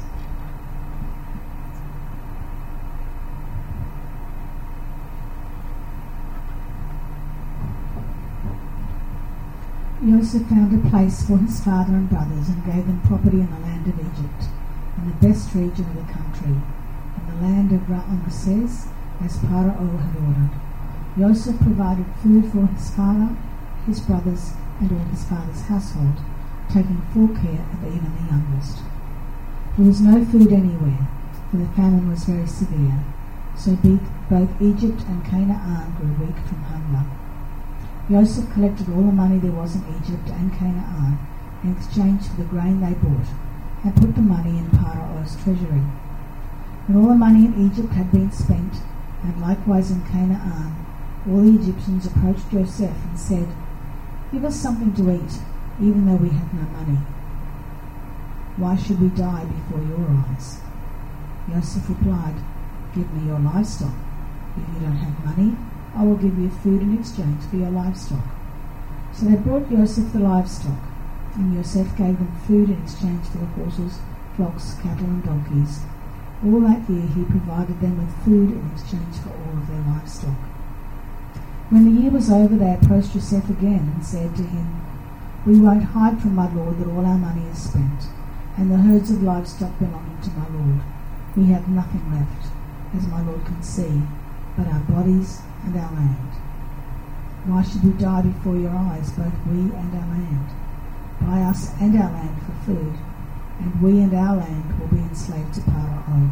Joseph found a place for his father and brothers and gave them property in the land of Egypt, in the best region of the country, in the land of Ramesses, as Pharaoh had ordered. Joseph provided food for his father, his brothers, and all his father's household, taking full care of even the youngest. There was no food anywhere, for the famine was very severe, so both Egypt and Canaan grew weak from hunger. Joseph collected all the money there was in Egypt and Canaan in exchange for the grain they bought, and put the money in Pharaoh's treasury. When all the money in Egypt had been spent, and likewise in Canaan, all the Egyptians approached Joseph and said, "Give us something to eat, even though we have no money. Why should we die before your eyes?" Joseph replied, "Give me your livestock. If you don't have money, I will give you food in exchange for your livestock." So they brought Joseph the livestock, And Yosef gave them food in exchange for the horses, flocks, cattle and donkeys. All that year he provided them with food in exchange for all of their livestock. When the year was over, they approached Joseph again and said to him, "We won't hide from my lord that all our money is spent, and the herds of livestock belonging to my lord. We have nothing left, as my lord can see, but our bodies and our land. Why should we die before your eyes, both we and our land? Buy us and our land for food, and we and our land will be enslaved to Pharaoh.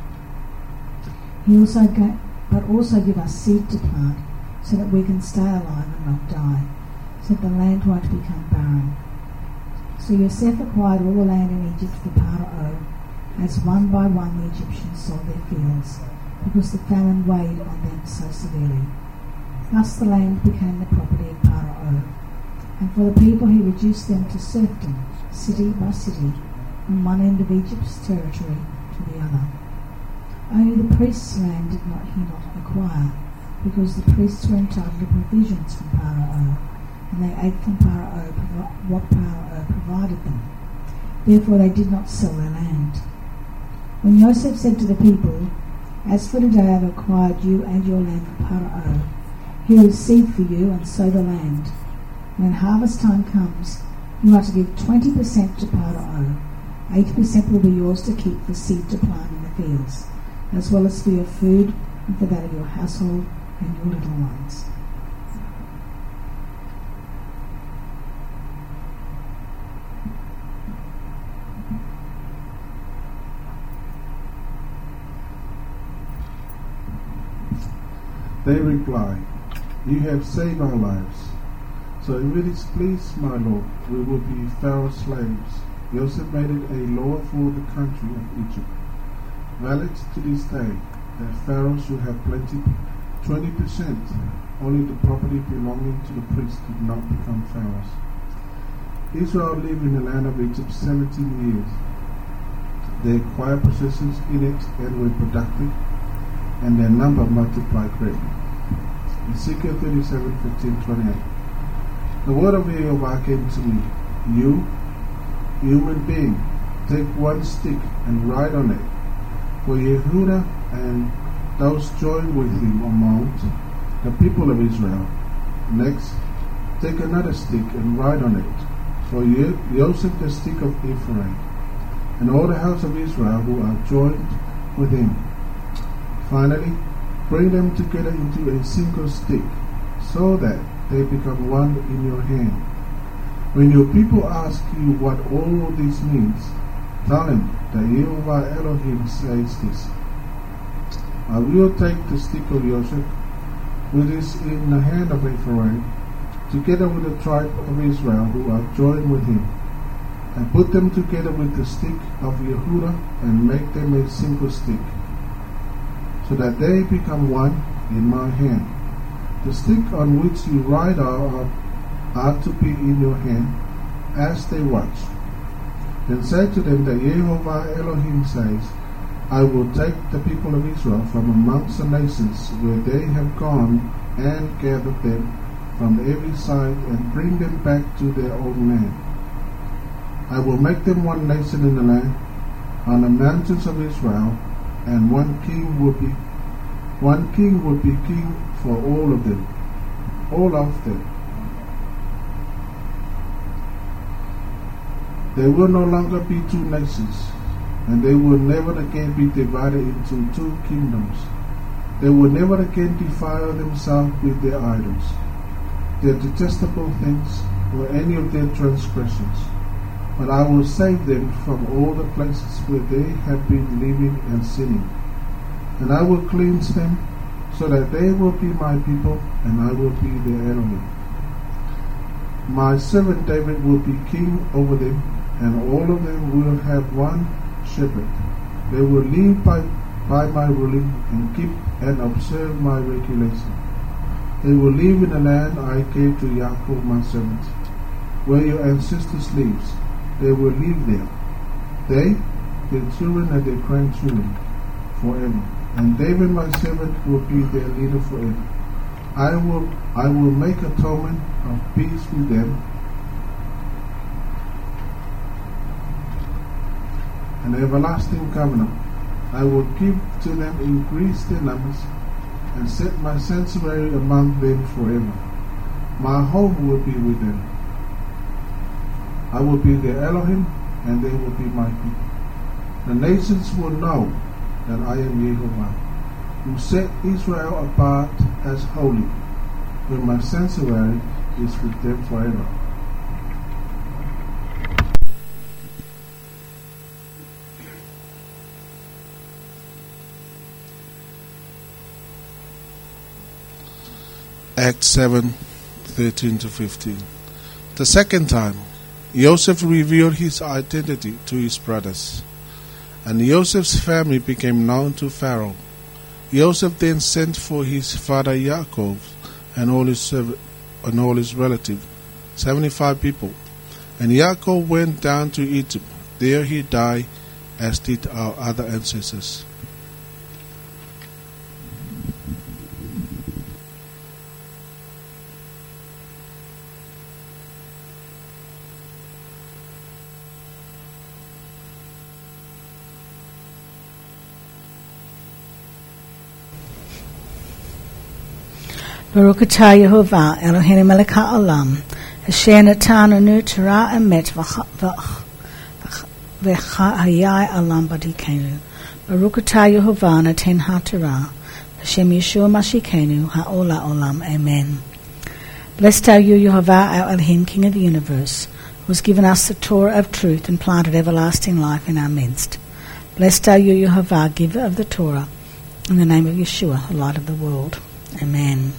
He also ga- but also give us seed to plant, so that we can stay alive and not die, so that the land won't become barren." So Yosef acquired all the land in Egypt for Pharaoh, as one by one the Egyptians sold their fields, because the famine weighed on them so severely. Thus the land became the property of Pharaoh, and for the people he reduced them to serfdom, city by city, from one end of Egypt's territory to the other. Only the priests' land did not he not acquire, because the priests were entitled to provisions from Pharaoh, and they ate from Pharaoh what Pharaoh provided them. Therefore they did not sell their land. When Joseph said to the people, "As for today I have acquired you and your land for Pharaoh, here is seed for you, and sow the land. When harvest time comes, you are to give twenty percent to Pharaoh. eighty percent will be yours to keep for seed to plant in the fields, as well as for your food and for that of your household and your little ones." They replied, "You have saved our lives. So if it is pleased, my lord, we will be Pharaoh's slaves." Joseph made it a law for the country of Egypt, valid to this day, that Pharaoh should have plenty, twenty percent. Only the property belonging to the priests did not become Pharaoh's. Israel lived in the land of Egypt seventeen years. They acquired possessions in it and were productive, and their number multiplied greatly. Ezekiel thirty-seven, fifteen, twenty-eight. The word of Jehovah came to me, "You, human being, take one stick and write on it, for Yehuda and those joined with him among the people of Israel. Next, take another stick and write on it, for Joseph the stick of Ephraim, and all the house of Israel who are joined with him. Finally, bring them together into a single stick, so that they become one in your hand. When your people ask you what all this means, tell them that Jehovah Elohim says this: I will take the stick of Joseph, which is in the hand of Ephraim, together with the tribe of Israel who are joined with him, and put them together with the stick of Yehuda, and make them a single stick, so that they become one in my hand. The stick on which you write are, are to be in your hand as they watch. Then say to them that Jehovah Elohim says, I will take the people of Israel from amongst the nations where they have gone, and gather them from every side, and bring them back to their own land. I will make them one nation in the land, on the mountains of Israel, and one king will be one king will be king for all of them, all of them. There will no longer be two nations, and they will never again be divided into two kingdoms. They will never again defile themselves with their idols, their detestable things, or any of their transgressions. But I will save them from all the places where they have been living and sinning. And I will cleanse them, so that they will be my people, and I will be their enemy. My servant David will be king over them, and all of them will have one shepherd. They will live by, by my ruling, and keep and observe my regulation. They will live in the land I gave to Yaakov my servant, where your ancestors lived. They will live there, they, their children and their grandchildren, forever. And David my servant will be their leader forever. I will I will make atonement of peace with them, an everlasting covenant. I will give to them increase their numbers, and set my sanctuary among them forever. My home will be with them. I will be their Elohim, and they will be my people. The nations will know that I am Yehovah, who set Israel apart as holy, when my sanctuary is with them forever. Acts seven, thirteen to fifteen. The second time, Joseph revealed his identity to his brothers, and Joseph's family became known to Pharaoh. Joseph then sent for his father Yaakov and all his serv- and all his relatives, seventy-five people. And Yaakov went down to Egypt. There he died, as did our other ancestors. Baruch atah Yehovah Eloheinu melech ha'olam, asher natananu Torah emet v'chayai olam badikenu. Baruch atah Yehovah noten ha'torah, Hashem Yeshua Mashikenu ha'ola olam. Amen. Blessed are you, Yehovah, our Elohim, King of the universe, who has given us the Torah of truth and planted everlasting life in our midst. Blessed are you, Yehovah, giver of the Torah, in the name of Yeshua, the light of the world. Amen.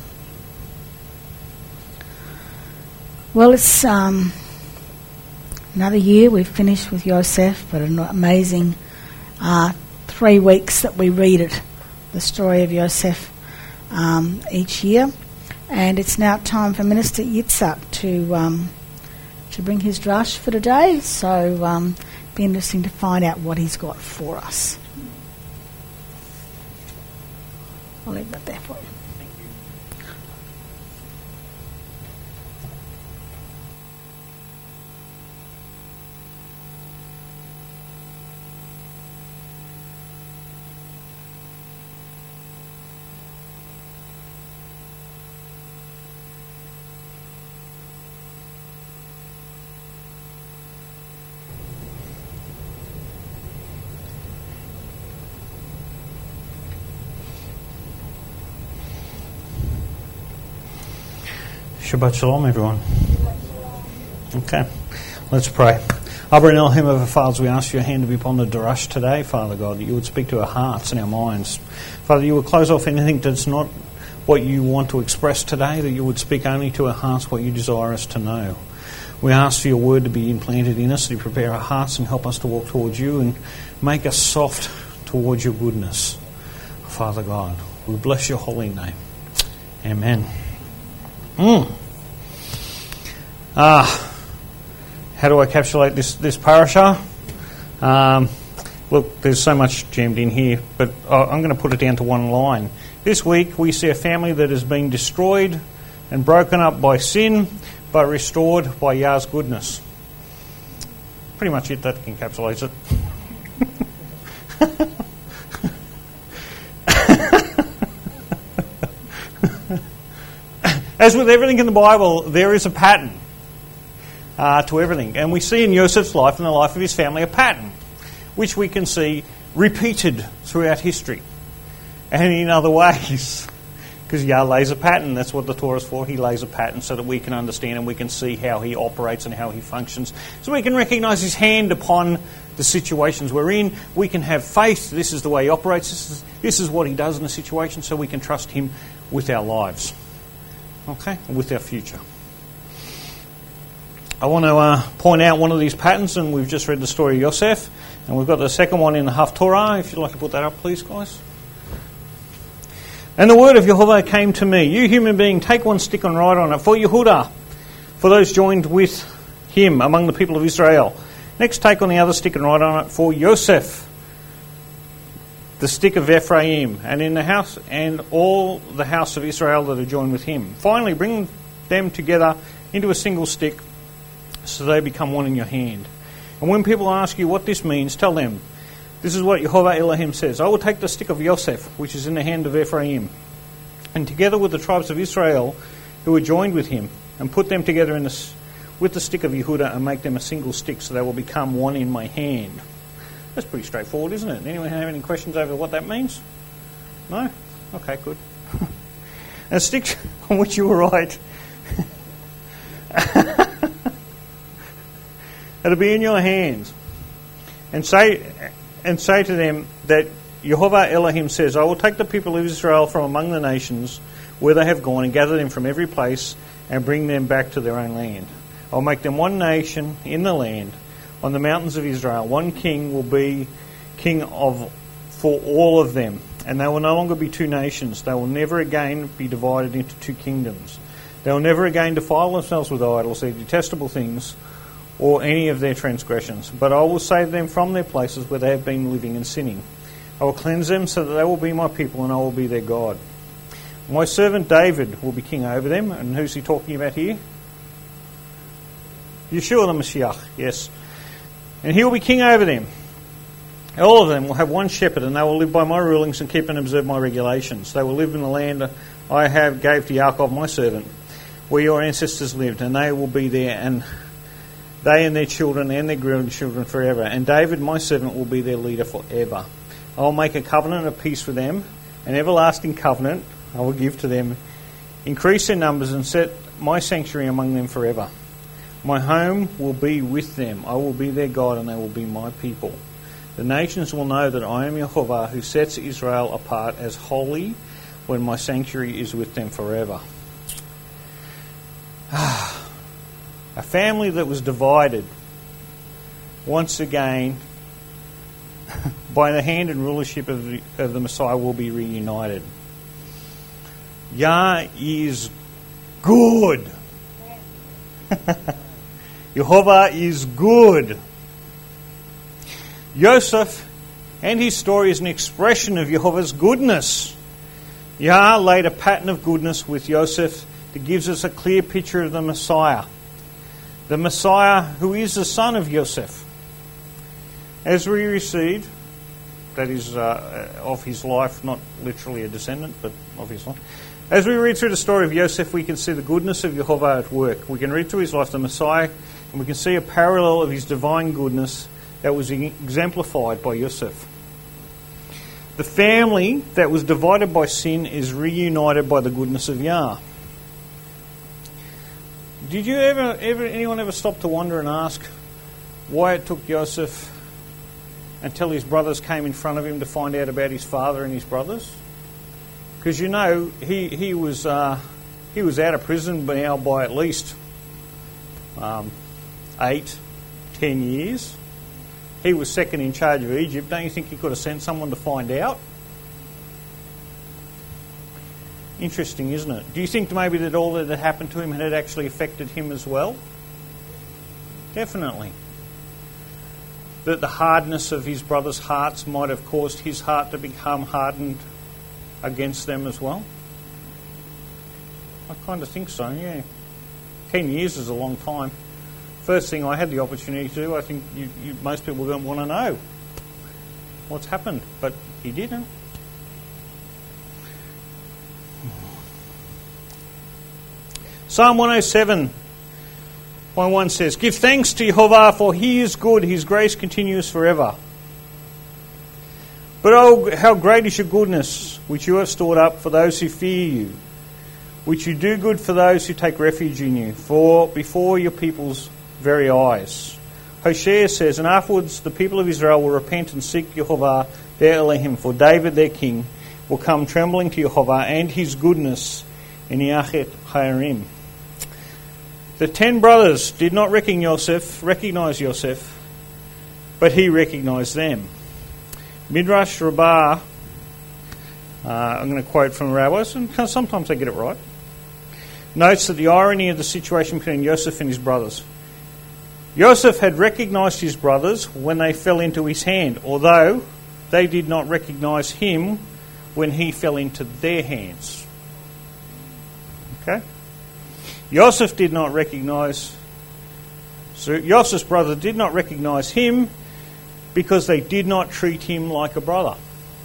Well, it's um, another year. We've finished with Yosef, but an amazing uh, three weeks that we read it, the story of Yosef um, each year. And it's now time for Minister Yitzhak to um, to bring his drush for today. So um, it'll be interesting to find out what he's got for us. I'll leave that there for you. Shabbat Shalom, everyone. Okay, let's pray. Abba and Elohim of our fathers, we ask your hand to be upon the Darash today, Father God, that you would speak to our hearts and our minds. Father, you would close off anything that's not what you want to express today, that you would speak only to our hearts what you desire us to know. We ask for your word to be implanted in us, to prepare our hearts and help us to walk towards you and make us soft towards your goodness. Father God, we bless your holy name. Amen. Mm. Ah, how do I encapsulate this, this parasha? Um, look, there's so much jammed in here, but I'm going to put it down to one line. This week we see a family that has been destroyed and broken up by sin, but restored by Yah's goodness. Pretty much it, that encapsulates it. As with everything in the Bible, there is a pattern uh, to everything. And we see in Joseph's life and the life of his family a pattern, which we can see repeated throughout history. And in other ways, because Yah lays a pattern. That's what the Torah is for. He lays a pattern so that we can understand and we can see how he operates and how he functions. So we can recognise his hand upon the situations we're in. We can have faith. This is the way he operates. This is, this is what he does in a situation, so we can trust him with our lives. Okay, with our future. I want to uh, point out one of these patterns, and we've just read the story of Yosef, and we've got the second one in the Haftorah. If you'd like to put that up, please, guys. And the word of Yehovah came to me. You human being, take one stick and write on it for Yehudah, for those joined with him among the people of Israel. Next, take on the other stick and write on it for Yosef, the stick of Ephraim, and in the house and all the house of Israel that are joined with him. Finally, bring them together into a single stick, so they become one in your hand. And when people ask you what this means, tell them, This is what Yehovah Elohim says. I will take the stick of Yosef, which is in the hand of Ephraim, and together with the tribes of Israel who are joined with him, and put them together in the, with the stick of Yehuda, and make them a single stick, so they will become one in my hand. That's pretty straightforward, isn't it? Anyone have any questions over what that means? No? Okay, good. And a stick on which you will write. It'll be in your hands. And say and say to them that Yehovah Elohim says, I will take the people of Israel from among the nations where they have gone and gather them from every place and bring them back to their own land. I'll make them one nation in the land, on the mountains of Israel. One king will be king of for all of them, and they will no longer be two nations. They will never again be divided into two kingdoms. They will never again defile themselves with idols, their detestable things, or any of their transgressions. But I will save them from their places where they have been living and sinning. I will cleanse them so that they will be my people and I will be their God. My servant David will be king over them. And who's he talking about here? Yeshua the Mashiach, yes. And he will be king over them. All of them will have one shepherd, and they will live by my rulings and keep and observe my regulations. They will live in the land I have gave to Yaakov my servant, where your ancestors lived, and they will be there, and they and their children and their grandchildren forever. And David my servant will be their leader forever. I will make a covenant of peace with them, an everlasting covenant I will give to them. Increase their numbers and set my sanctuary among them forever. My home will be with them. I will be their God, and they will be my people. The nations will know that I am Yehovah, who sets Israel apart as holy when my sanctuary is with them forever. A family that was divided, once again, by the hand and rulership of the, of the Messiah, will be reunited. Yah is good. Yehovah is good. Yosef and his story is an expression of Yehovah's goodness. Yah laid a pattern of goodness with Yosef that gives us a clear picture of the Messiah. The Messiah who is the son of Yosef. As we receive, that is uh, of his life, not literally a descendant, but of his life. As we read through the story of Yosef, we can see the goodness of Yehovah at work. We can read through his life, the Messiah, and we can see a parallel of his divine goodness that was exemplified by Yosef. The family that was divided by sin is reunited by the goodness of Yah. Did you ever, ever, anyone ever stop to wonder and ask why it took Yosef until his brothers came in front of him to find out about his father and his brothers? Because you know he he was uh, he was out of prison now by at least um, eight, ten years. He was second in charge of Egypt. Don't you think he could have sent someone to find out? Interesting, isn't it? Do you think maybe that all that had happened to him had actually affected him as well? Definitely. That the hardness of his brothers' hearts might have caused his heart to become hardened against them as well? I kind of think so, yeah. Ten years is a long time. First thing I had the opportunity to do, I think you, you, most people don't want to know what's happened, but he didn't. Psalm one oh seven point one says, Give thanks to Yehovah, for he is good, his grace continues forever. But oh, how great is your goodness, which you have stored up for those who fear you, which you do good for those who take refuge in you, for before your people's very eyes. Hosea says, And afterwards the people of Israel will repent and seek Yehovah their Elohim, for David their king will come trembling to Yehovah and his goodness in Yachet Hairim. The ten brothers did not recognize Yosef, recognize Yosef, but he recognized them. Midrash Rabbah, uh, I'm going to quote from the rabbis, and sometimes they get it right, notes that the irony of the situation between Yosef and his brothers. Yosef had recognized his brothers when they fell into his hand, although they did not recognize him when he fell into their hands. Okay? Yosef did not recognize, so Yosef's brother did not recognize him because they did not treat him like a brother.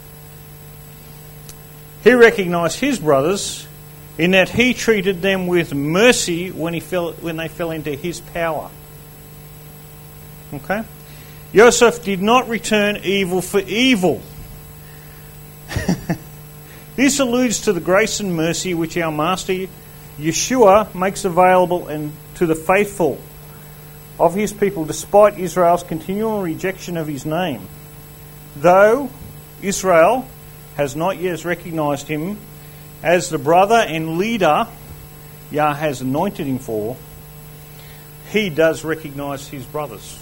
He recognized his brothers in that he treated them with mercy when he fell, when they fell into his power. Okay? Joseph did not return evil for evil. This alludes to the grace and mercy which our Master Yeshua makes available and to the faithful of his people despite Israel's continual rejection of his name. Though Israel has not yet recognised him as the brother and leader Yah has anointed him for, he does recognise his brothers.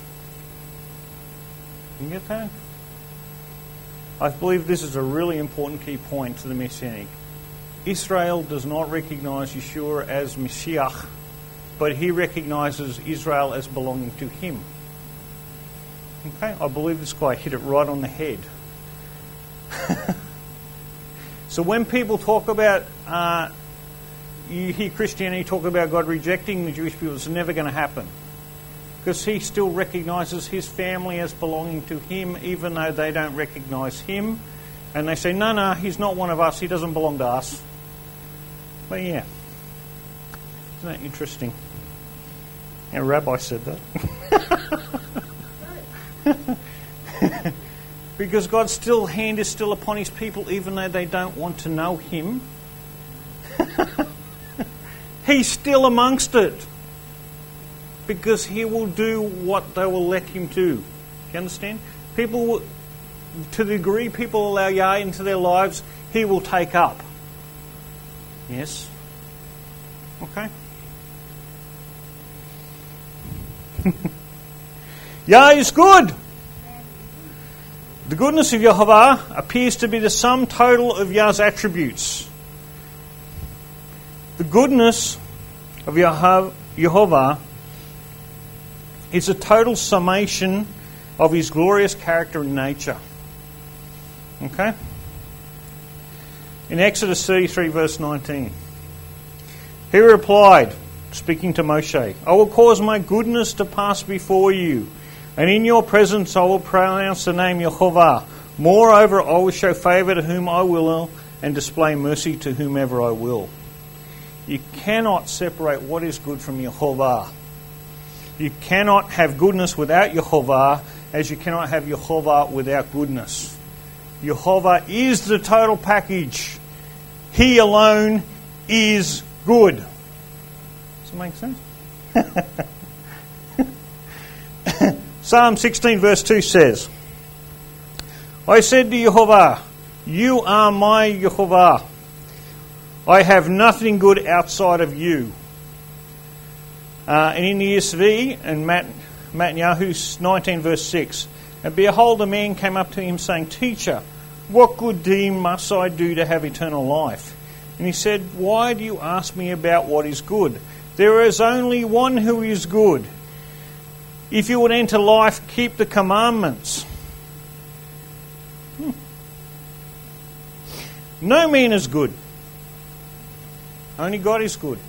You get that? I believe this is a really important key point to the Messianic. Israel does not recognise Yeshua as Mashiach, but he recognises Israel as belonging to him. Okay, I believe this guy hit it right on the head. So when people talk about, uh, you hear Christianity talk about God rejecting the Jewish people, it's never going to happen. Because he still recognises his family as belonging to him, even though they don't recognise him. And they say, no, no, he's not one of us, he doesn't belong to us. But yeah, isn't that interesting? A rabbi said that. Because God's still hand is still upon his people, even though they don't want to know him. He's still amongst it. Because he will do what they will let him do. Do you understand? People, will, to the degree people allow Yah into their lives, he will take up. Yes? Okay. Yah is good. The goodness of Yehovah appears to be the sum total of Yah's attributes. The goodness of Yehovah is a total summation of his glorious character and nature. Okay? In Exodus thirty-three, verse nineteen, he replied, speaking to Moshe, I will cause my goodness to pass before you, and in your presence I will pronounce the name Yehovah. Moreover, I will show favour to whom I will, and display mercy to whomever I will. You cannot separate what is good from Yehovah. You cannot have goodness without Yehovah, as you cannot have Yehovah without goodness. Yehovah is the total package. He alone is good. Does that make sense? Psalm sixteen verse two says, I said to Yehovah, you are my Yehovah. I have nothing good outside of you. Uh, and in the E S V, and Matt, Matthew nineteen verse six, and behold, a man came up to him saying, Teacher, what good deed must I do to have eternal life? And he said, why do you ask me about what is good? There is only one who is good. If you would enter life, keep the commandments. Hmm. No man is good. Only God is good.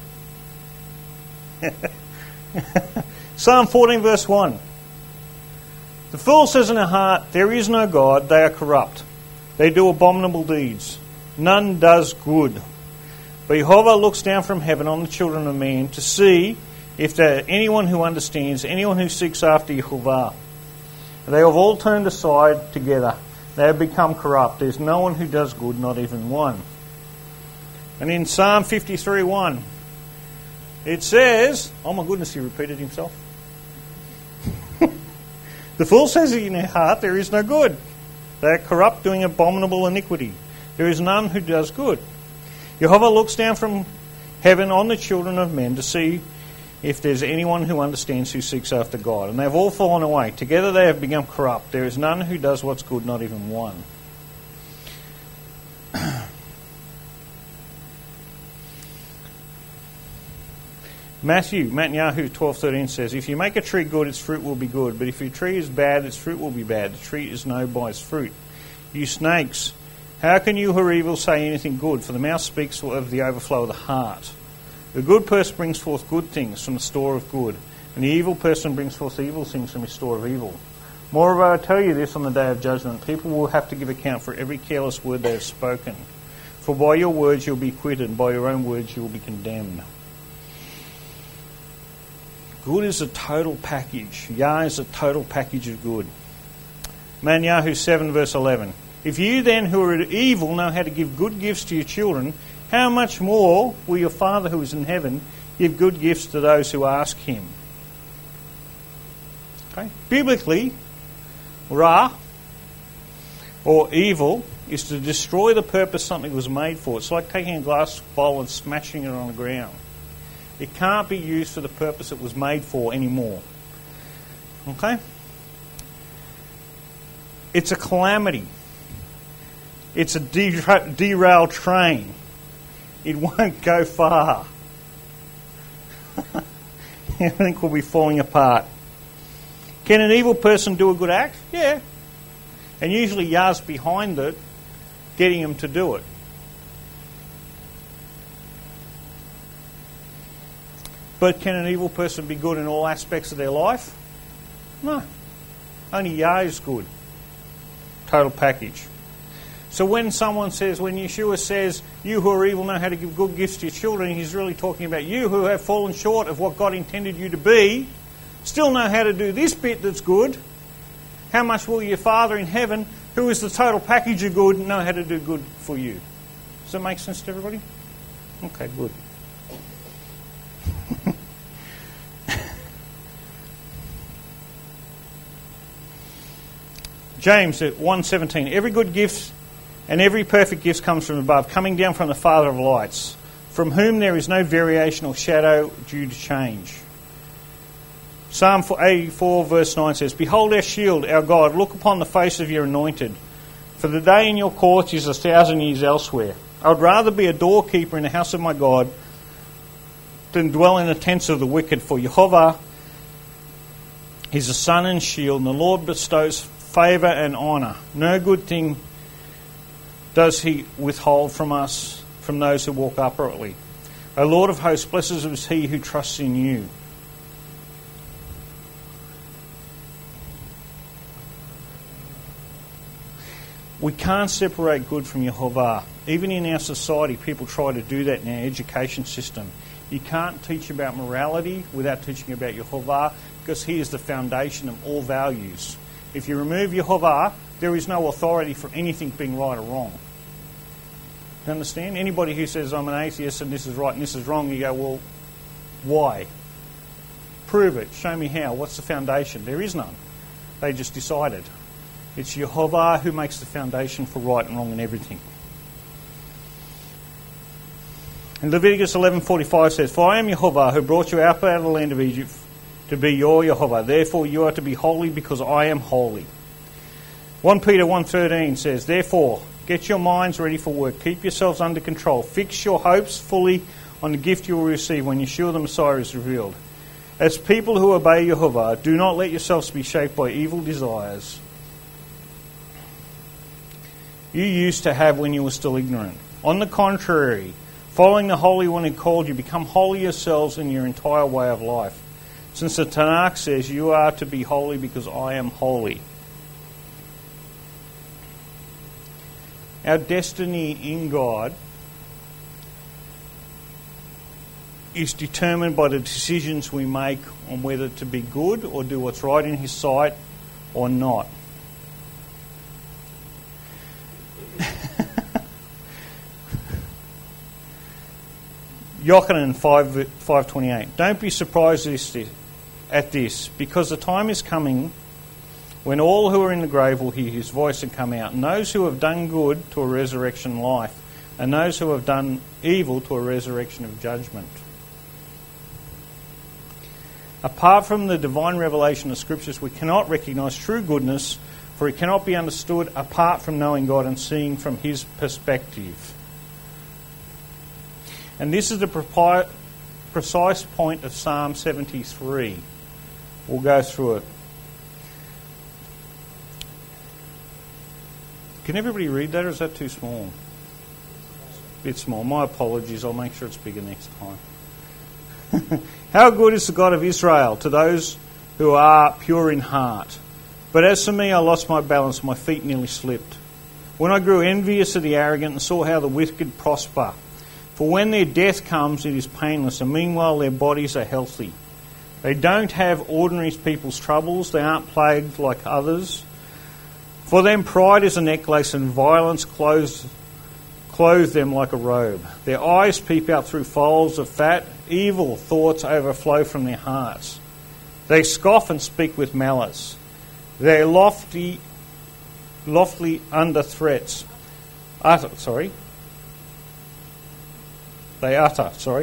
Psalm fourteen verse one. The fool says in her heart, there is no God, they are corrupt. They do abominable deeds. None does good. But Yehovah looks down from heaven on the children of man to see if there anyone who understands, anyone who seeks after Yehovah. They have all turned aside together. They have become corrupt. There's no one who does good, not even one. And in Psalm fifty-three one, it says, oh my goodness, he repeated himself. The fool says in their heart, there is no good. They are corrupt, doing abominable iniquity. There is none who does good. Yehovah looks down from heaven on the children of men to see if there's anyone who understands, who seeks after God. And they have all fallen away. Together they have become corrupt. There is none who does what's good, not even one. Matthew, Matthew twelve thirteen says, if you make a tree good, its fruit will be good. But if your tree is bad, its fruit will be bad. The tree is known by its fruit. You snakes, how can you who are evil say anything good? For the mouth speaks of the overflow of the heart. The good person brings forth good things from the store of good, and the evil person brings forth evil things from his store of evil. Moreover, I tell you this on the day of judgment, people will have to give account for every careless word they have spoken. For by your words you will be acquitted, and by your own words you will be condemned. Good is a total package. Yah is a total package of good. Manyahu seven verse eleven. If you then who are evil know how to give good gifts to your children, how much more will your Father who is in heaven give good gifts to those who ask him? Okay. Biblically, Ra, or evil, is to destroy the purpose something was made for. It's like taking a glass bowl and smashing it on the ground. It can't be used for the purpose it was made for anymore. Okay? It's a calamity. It's a dera- derailed train. It won't go far. Everything will be falling apart. Can an evil person do a good act? Yeah. And usually Yah's behind it, getting them to do it. But can an evil person be good in all aspects of their life? No. Only Yah is good. Total package. So when someone says, when Yeshua says, you who are evil know how to give good gifts to your children, he's really talking about you who have fallen short of what God intended you to be, still know how to do this bit that's good. How much will your Father in heaven, who is the total package of good, know how to do good for you? Does that make sense to everybody? Okay, good. James at one seventeen. Every good gift and every perfect gift comes from above, coming down from the Father of lights, from whom there is no variation or shadow due to change. Psalm eighty-four verse nine says, Behold our shield, our God, look upon the face of your anointed. For the day in your courts is a thousand years elsewhere. I would rather be a doorkeeper in the house of my God than dwell in the tents of the wicked. For Jehovah is a sun and shield, and the Lord bestows favour and honour. No good thing does he withhold from us, from those who walk uprightly. O Lord of hosts, blessed is he who trusts in you. We can't separate good from Yehovah. Even in our society, people try to do that in our education system. You can't teach about morality without teaching about Yehovah, because he is the foundation of all values. If you remove Yehovah, there is no authority for anything being right or wrong. You understand? Anybody who says, I'm an atheist and this is right and this is wrong, you go, well, why? Prove it. Show me how. What's the foundation? There is none. They just decided. It's Yehovah who makes the foundation for right and wrong and everything. And Leviticus eleven forty-five says, For I am Yehovah who brought you out of the land of Egypt to be your Yehovah. Therefore you are to be holy because I am holy. First Peter one thirteen says, Therefore, get your minds ready for work. Keep yourselves under control. Fix your hopes fully on the gift you will receive when Yeshua the Messiah is revealed. As people who obey Yehovah, do not let yourselves be shaped by evil desires you used to have when you were still ignorant. On the contrary, following the Holy One who called you, become holy yourselves in your entire way of life. Since the Tanakh says, you are to be holy because I am holy. Our destiny in God is determined by the decisions we make on whether to be good or do what's right in His sight or not. Yochanan five twenty-eight. Don't be surprised at this, because the time is coming when all who are in the grave will hear his voice and come out, and those who have done good to a resurrection life, and those who have done evil to a resurrection of judgment. Apart from the divine revelation of Scriptures, we cannot recognise true goodness, for it cannot be understood apart from knowing God and seeing from His perspective. And this is the precise point of Psalm seventy-three. We'll go through it. Can everybody read that, or is that too small? A bit small. My apologies. I'll make sure it's bigger next time. How good is the God of Israel to those who are pure in heart. But as for me, I lost my balance, my feet nearly slipped. When I grew envious of the arrogant and saw how the wicked prosper. For when their death comes, it is painless, and meanwhile their bodies are healthy. They don't have ordinary people's troubles, they aren't plagued like others. For them pride is a necklace, and violence clothes, clothe them like a robe. Their eyes peep out through folds of fat, evil thoughts overflow from their hearts. They scoff and speak with malice. They are lofty, loftily under threats. Utter, sorry. They utter, sorry.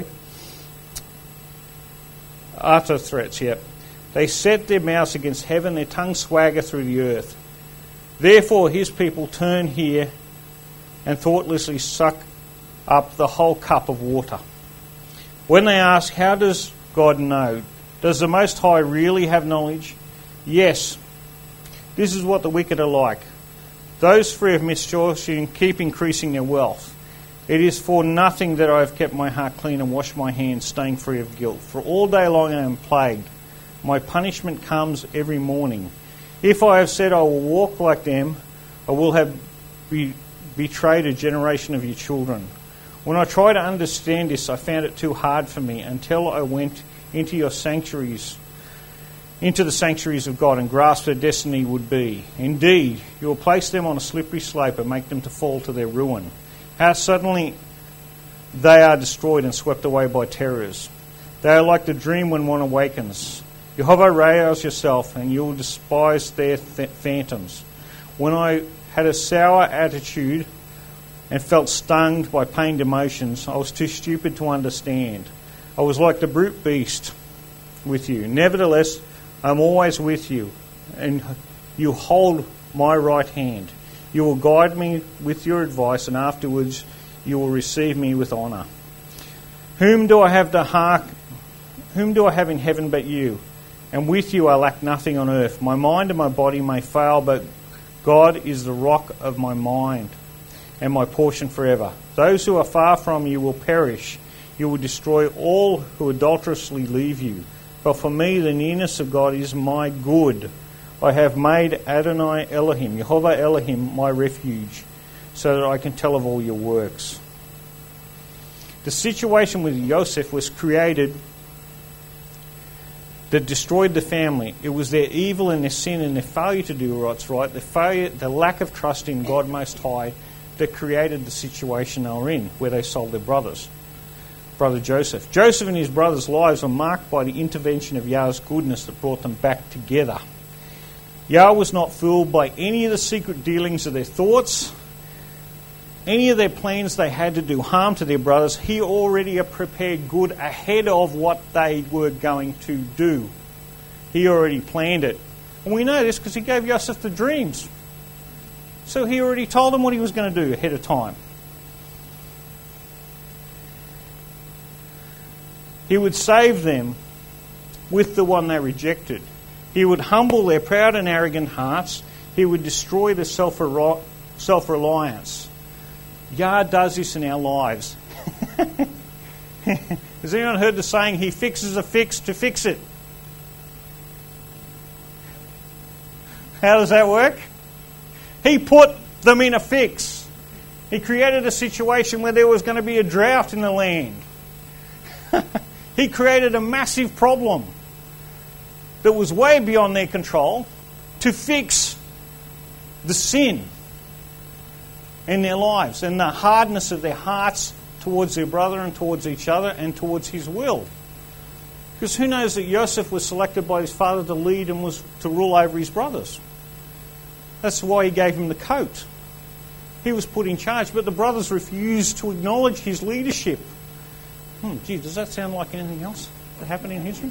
Utter threats, yep. They set their mouths against heaven, their tongues swagger through the earth. Therefore his people turn here and thoughtlessly suck up the whole cup of water. When they ask, how does God know? Does the Most High really have knowledge? Yes. This is what the wicked are like. Those free of misfortune keep increasing their wealth. It is for nothing that I have kept my heart clean and washed my hands, staying free of guilt. For all day long I am plagued. My punishment comes every morning. If I have said I will walk like them, I will have be, betrayed a generation of your children. When I tried to understand this, I found it too hard for me until I went into your sanctuaries, into the sanctuaries of God, and grasped their destiny would be. Indeed, you will place them on a slippery slope and make them to fall to their ruin. How suddenly they are destroyed and swept away by terrors. They are like the dream when one awakens. Jehovah, rouse yourself, and you will despise their th- phantoms. When I had a sour attitude and felt stung by pained emotions, I was too stupid to understand. I was like the brute beast with you. Nevertheless, I am always with you, and you hold my right hand. You will guide me with your advice, and afterwards you will receive me with honour. Whom do I have to hark? Whom do I have in heaven but you? And with you I lack nothing on earth. My mind and my body may fail, but God is the rock of my mind and my portion forever. Those who are far from you will perish. You will destroy all who adulterously leave you. But for me, the nearness of God is my good. I have made Adonai Elohim, Jehovah Elohim, my refuge, so that I can tell of all your works. The situation with Joseph was created that destroyed the family. It was their evil and their sin and their failure to do what's right, the failure, the lack of trust in God Most High, that created the situation they were in, where they sold their brothers. Brother Joseph. Joseph and his brothers' lives were marked by the intervention of Yahweh's goodness that brought them back together. Yah was not fooled by any of the secret dealings of their thoughts, any of their plans they had to do harm to their brothers. He already had prepared good ahead of what they were going to do. He already planned it. And we know this because he gave Joseph the dreams. So he already told them what he was going to do ahead of time. He would save them with the one they rejected. He would humble their proud and arrogant hearts. He would destroy their self-reliance. Yah does this in our lives. Has anyone heard the saying, he fixes a fix to fix it? How does that work? He put them in a fix. He created a situation where there was going to be a drought in the land. He created a massive problem that was way beyond their control to fix the sin in their lives and the hardness of their hearts towards their brother and towards each other and towards his will. Because who knows that Joseph was selected by his father to lead and was to rule over his brothers. That's why he gave him the coat. He was put in charge, but the brothers refused to acknowledge his leadership. Hmm, gee, does that sound like anything else that happened in history?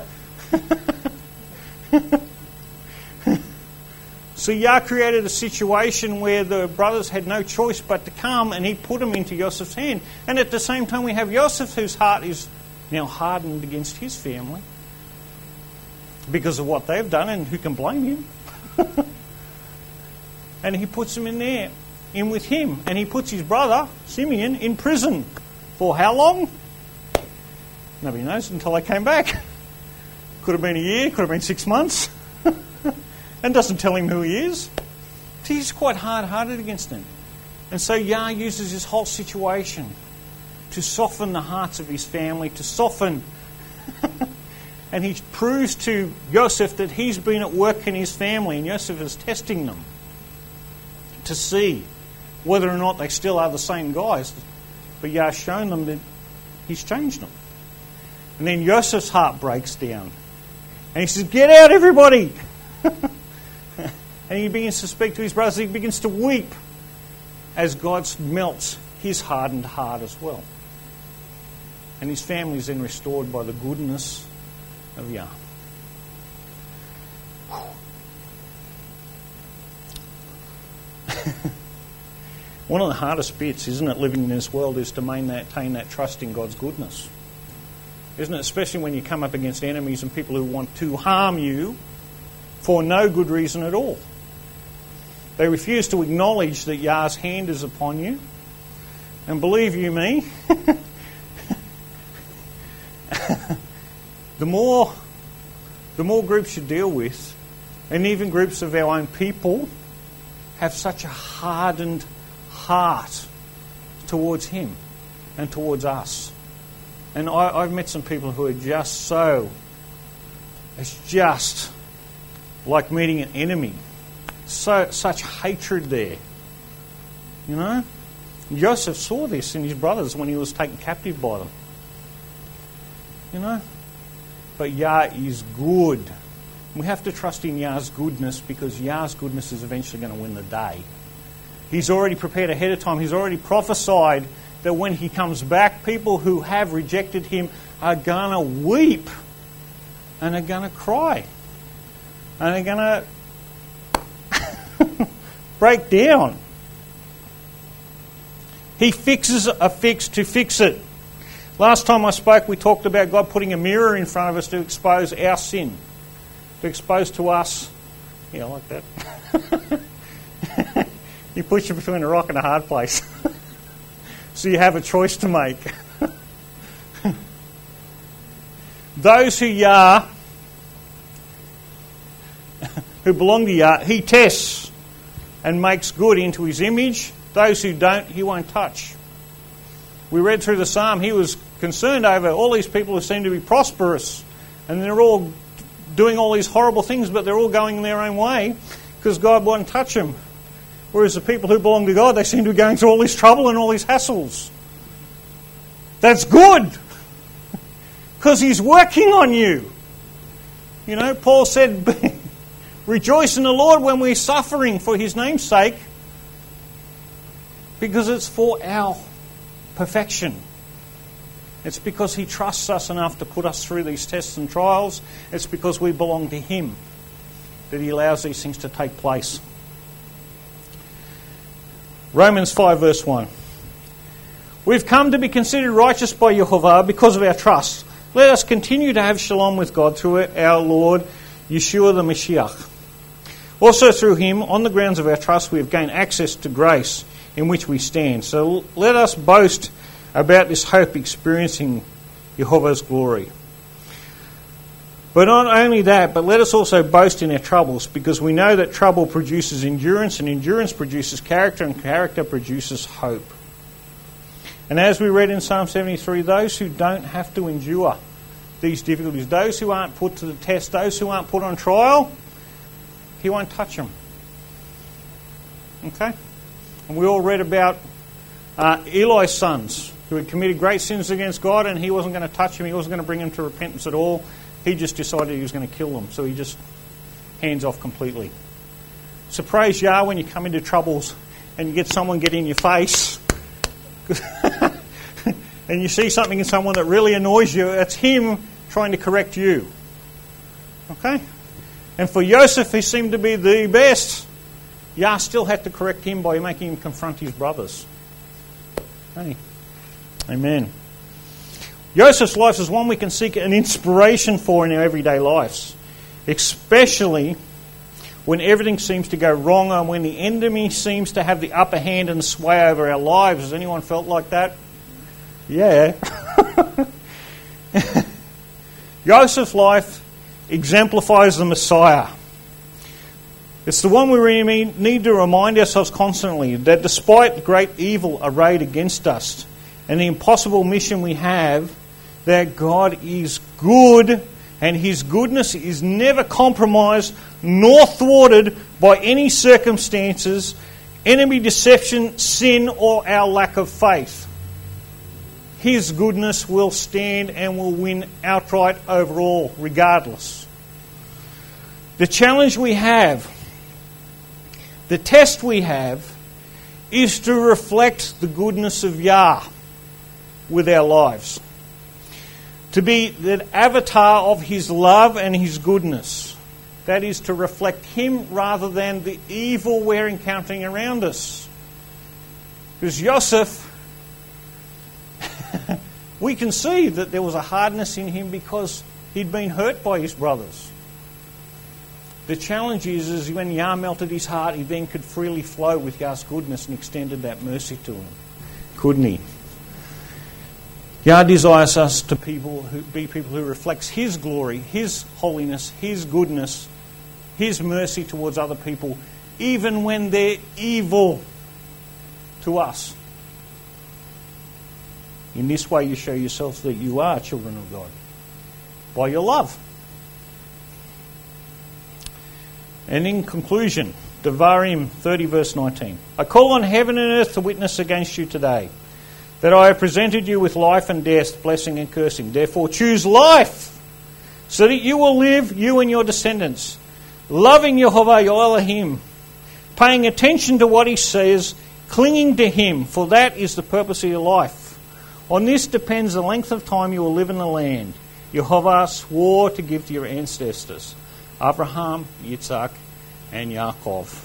So Yah created a situation where the brothers had no choice but to come, and he put them into Joseph's hand. And at the same time we have Joseph, whose heart is now hardened against his family because of what they've done, and who can blame him? And he puts them in there, in with him. And he puts his brother, Simeon, in prison. For how long? Nobody knows, until they came back. Could have been a year, could have been six months. and doesn't tell him who he is. He's quite hard-hearted against him. And so Yah uses this whole situation to soften the hearts of his family, to soften... and he proves to Joseph that he's been at work in his family, and Joseph is testing them to see whether or not they still are the same guys. But Yah's shown them that he's changed them. And then Joseph's heart breaks down. And he says, "Get out, everybody!" And he begins to speak to his brothers. He begins to weep as God melts his hardened heart as well. And his family is then restored by the goodness of Yah. One of the hardest bits, isn't it, living in this world, is to maintain that trust in God's goodness. Isn't it? Especially when you come up against enemies and people who want to harm you for no good reason at all. They refuse to acknowledge that Yah's hand is upon you. And believe you me, the more the more groups you deal with, and even groups of our own people, have such a hardened heart towards him and towards us. And I, I've met some people who are just so, it's just like meeting an enemy. So such hatred there. You know? Joseph saw this in his brothers when he was taken captive by them. You know? But Yah is good. We have to trust in Yah's goodness, because Yah's goodness is eventually going to win the day. He's already prepared ahead of time. He's already prophesied that when he comes back, people who have rejected him are going to weep and are going to cry and are going to break down. He fixes a fix to fix it. Last time I spoke, we talked about God putting a mirror in front of us to expose our sin, to expose to us, yeah, like that. He puts you between a rock and a hard place. So you have a choice to make. Those who Yah, who belong to Yah, he tests and makes good into his image. Those who don't, he won't touch. We read through the psalm, he was concerned over all these people who seem to be prosperous, and they're all doing all these horrible things, but they're all going their own way because God won't touch them. Whereas the people who belong to God, they seem to be going through all this trouble and all these hassles. That's good, because he's working on you. You know, Paul said, rejoice in the Lord when we're suffering for his name's sake, because it's for our perfection. It's because he trusts us enough to put us through these tests and trials. It's because we belong to him that he allows these things to take place. Romans five verse one. We've come to be considered righteous by Yehovah because of our trust. Let us continue to have shalom with God through our Lord Yeshua the Mashiach. Also through him, on the grounds of our trust, we have gained access to grace in which we stand. So let us boast about this hope, experiencing Yehovah's glory. But not only that, but let us also boast in our troubles, because we know that trouble produces endurance, and endurance produces character, and character produces hope. And as we read in Psalm seventy-three, those who don't have to endure these difficulties, those who aren't put to the test, those who aren't put on trial, he won't touch them. Okay? And we all read about uh, Eli's sons, who had committed great sins against God, and he wasn't going to touch them, he wasn't going to bring them to repentance at all. He just decided he was going to kill them, so he just hands off completely. So praise Yah when you come into troubles and you get someone get in your face and you see something in someone that really annoys you. It's him trying to correct you. Okay? And for Joseph, he seemed to be the best. Yah still had to correct him by making him confront his brothers. Hey. Amen. Joseph's life is one we can seek an inspiration for in our everyday lives, especially when everything seems to go wrong and when the enemy seems to have the upper hand and sway over our lives. Has anyone felt like that? Yeah. Joseph's life exemplifies the Messiah. It's the one we really need to remind ourselves constantly that despite great evil arrayed against us and the impossible mission we have, that God is good and His goodness is never compromised nor thwarted by any circumstances, enemy deception, sin, or our lack of faith. His goodness will stand and will win outright over all, regardless. The challenge we have, the test we have, is to reflect the goodness of Yah with our lives. To be the avatar of His love and His goodness. That is to reflect Him rather than the evil we're encountering around us. Because Joseph, we can see that there was a hardness in him because he'd been hurt by his brothers. The challenge is, is when Yah melted his heart, he then could freely flow with Yah's goodness and extended that mercy to him. Couldn't he? Yah desires us to people who be people who reflects His glory, His holiness, His goodness, His mercy towards other people, even when they're evil to us. In this way you show yourselves that you are children of God, by your love. And in conclusion, Devarim thirty verse nineteen. I call on heaven and earth to witness against you today, that I have presented you with life and death, blessing and cursing. Therefore choose life, so that you will live, you and your descendants, loving Yehovah your Elohim, paying attention to what He says, clinging to Him, for that is the purpose of your life. On this depends the length of time you will live in the land Yehovah swore to give to your ancestors, Abraham, Yitzhak, and Yaakov.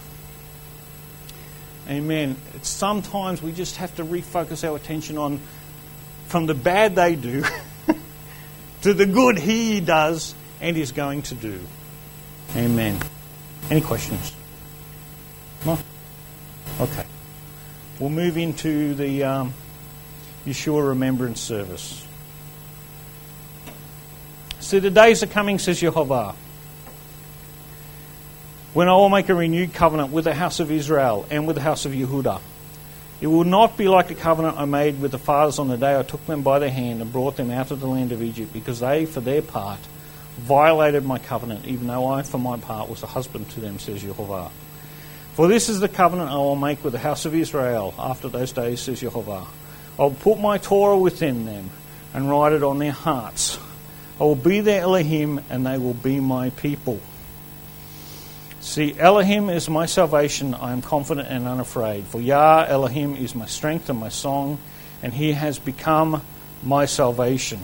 Amen. It's sometimes we just have to refocus our attention on from the bad they do to the good He does and is going to do. Amen. Any questions? No? Okay. We'll move into the um, Yeshua Remembrance Service. See, the days are coming, says Yehovah, when I will make a renewed covenant with the house of Israel and with the house of Yehudah. It will not be like the covenant I made with the fathers on the day I took them by the hand and brought them out of the land of Egypt, because they, for their part, violated my covenant, even though I, for my part, was a husband to them, says Yehovah. For this is the covenant I will make with the house of Israel after those days, says Yehovah. I will put my Torah within them and write it on their hearts. I will be their Elohim, and they will be my people. See, Elohim is my salvation. I am confident and unafraid. For Yah, Elohim, is my strength and my song, and He has become my salvation.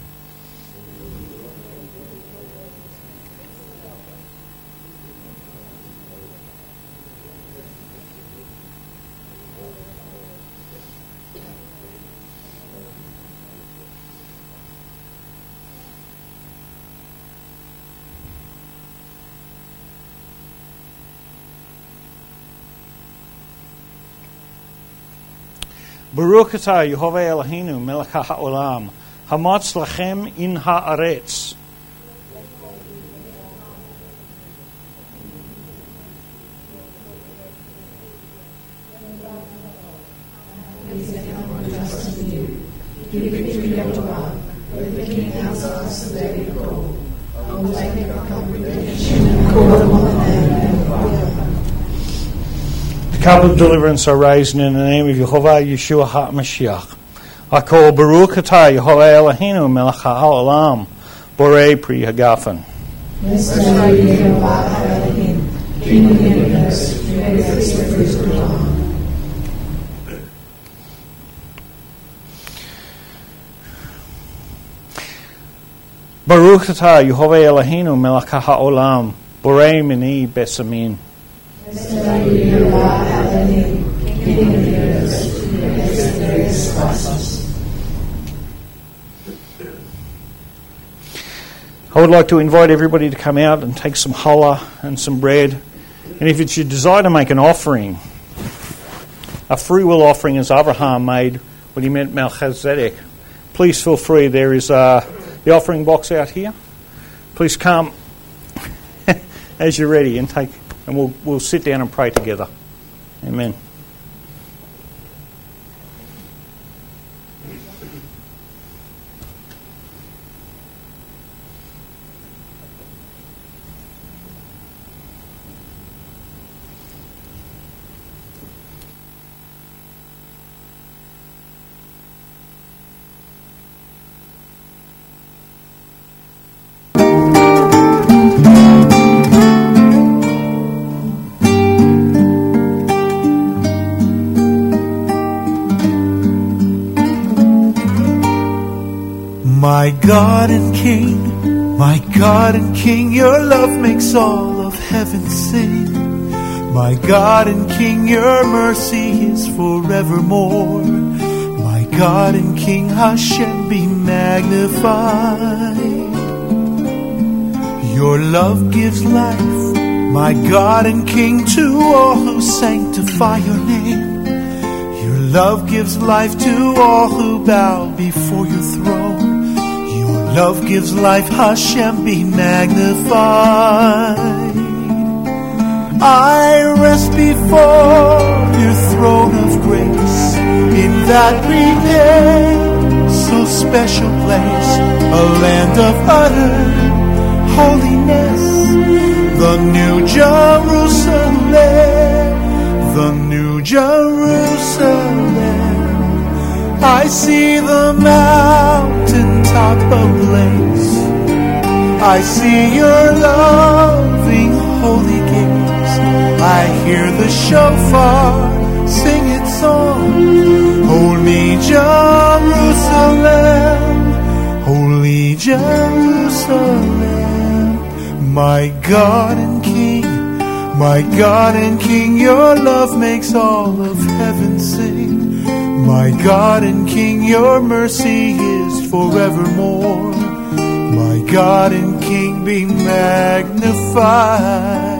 Baruch atah Yehovah Eloheinu melech ha'olam, hamatz lachem in ha'aretz. Give victory unto God, with the king house of us of David called. I will take a congregation and call upon the name of God. The cup of deliverance I raised in the name of Yehovah Yeshua HaMashiach. I call Baruch atah Yehovah Eloheinu melech ha'olam, borei pri hagafen. Blessed are you, Yehovah Elohim, King of the universe, who makes the fruit of dawn. Baruch atah Yehovah Eloheinu melech ha'olam, borei mini besamin. Blessed are you, Yehovah Elohim, King of the universe, who makes the various spices. I would like to invite everybody to come out and take some challah and some bread. And if it's your desire to make an offering, a free will offering as Abraham made when he met Melchizedek, please feel free. There is uh, the offering box out here. Please come as you're ready and take and we'll, we'll sit down and pray together. Amen. My God and King, my God and King, your love makes all of heaven sing. My God and King, your mercy is forevermore. My God and King, Hashem be magnified. Your love gives life, my God and King, to all who sanctify your name. Your love gives life to all who bow before your throne. Love gives life, Hashem be magnified. I rest before your throne of grace, in that prepared, so special place, a land of utter holiness, the New Jerusalem, the New Jerusalem. I see the mountaintop ablaze. I see your loving holy gates. I hear the shofar sing its song. Holy Jerusalem, Holy Jerusalem. My God and King, my God and King, your love makes all of heaven sing. My God and King, your mercy is forevermore. My God and King, be magnified.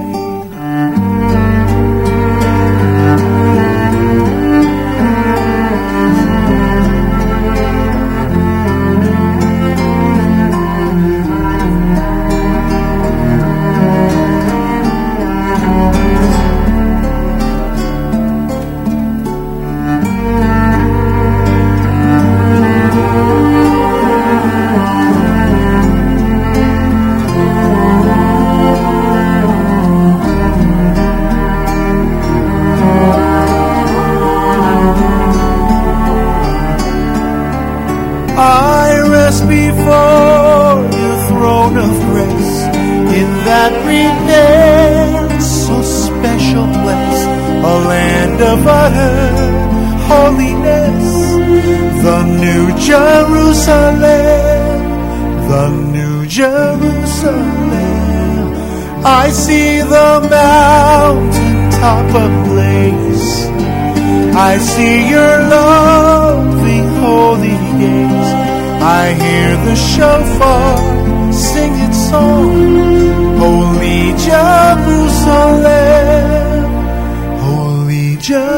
Before your throne of grace, in that prepared, so special place, a land of utter holiness, the New Jerusalem, the New Jerusalem. I see the mountaintop ablaze. I see your loving holy gates. I hear the shofar sing its song. Holy Jerusalem, Holy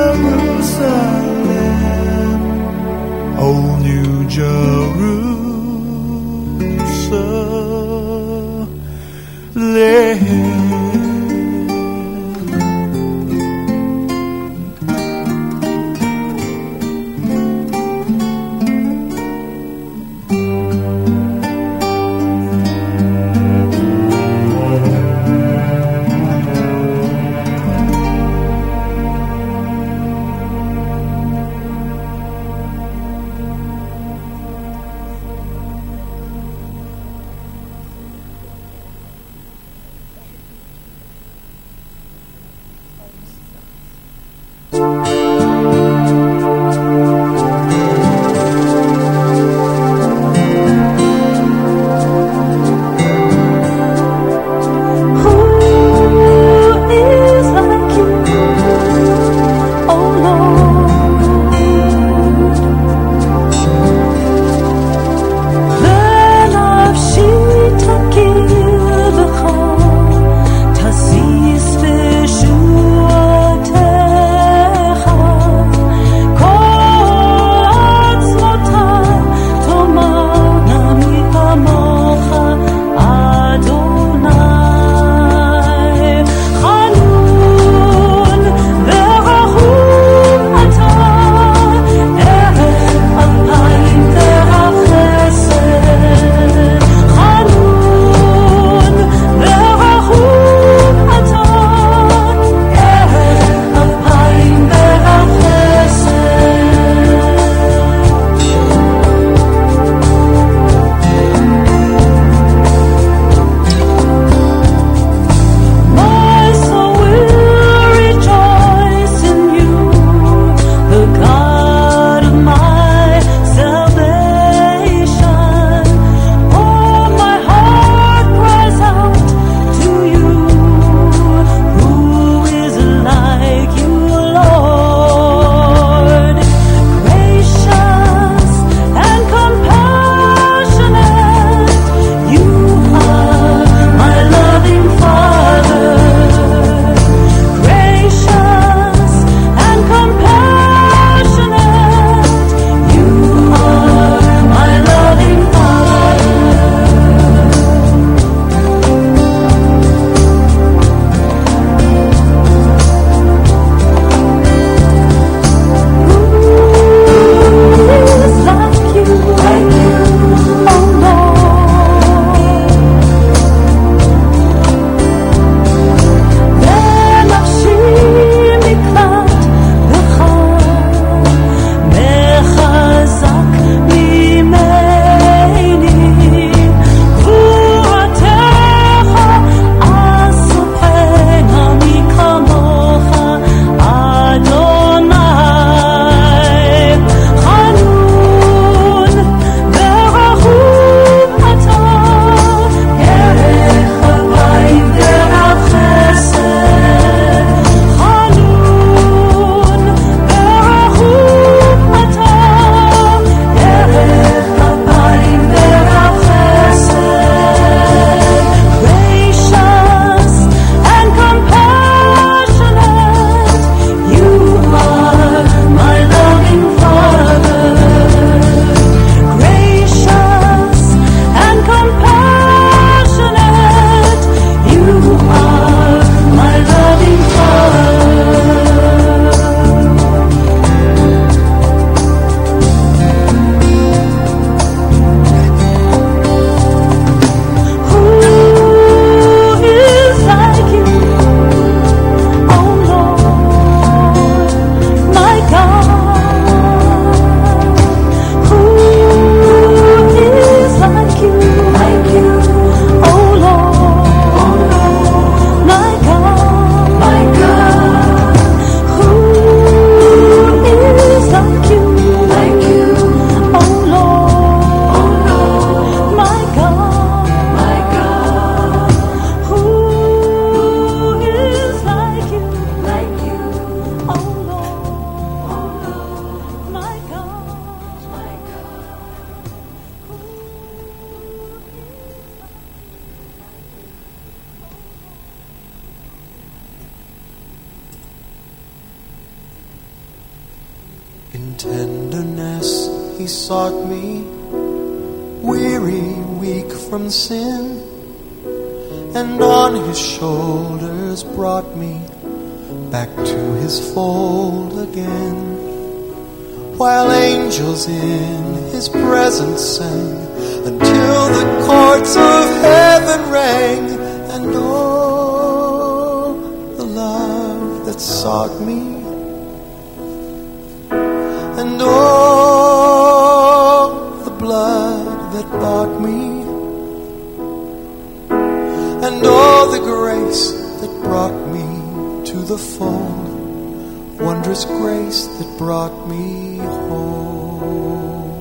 Jerusalem, O New Jerusalem. In tenderness he sought me, weary, weak from sin, and on his shoulders brought me back to his fold again. While angels in his presence sang, until the courts of heaven rang, and all the love that sought me, and all the blood that bought me, and all the grace that brought me to the fold, wondrous grace that brought me home.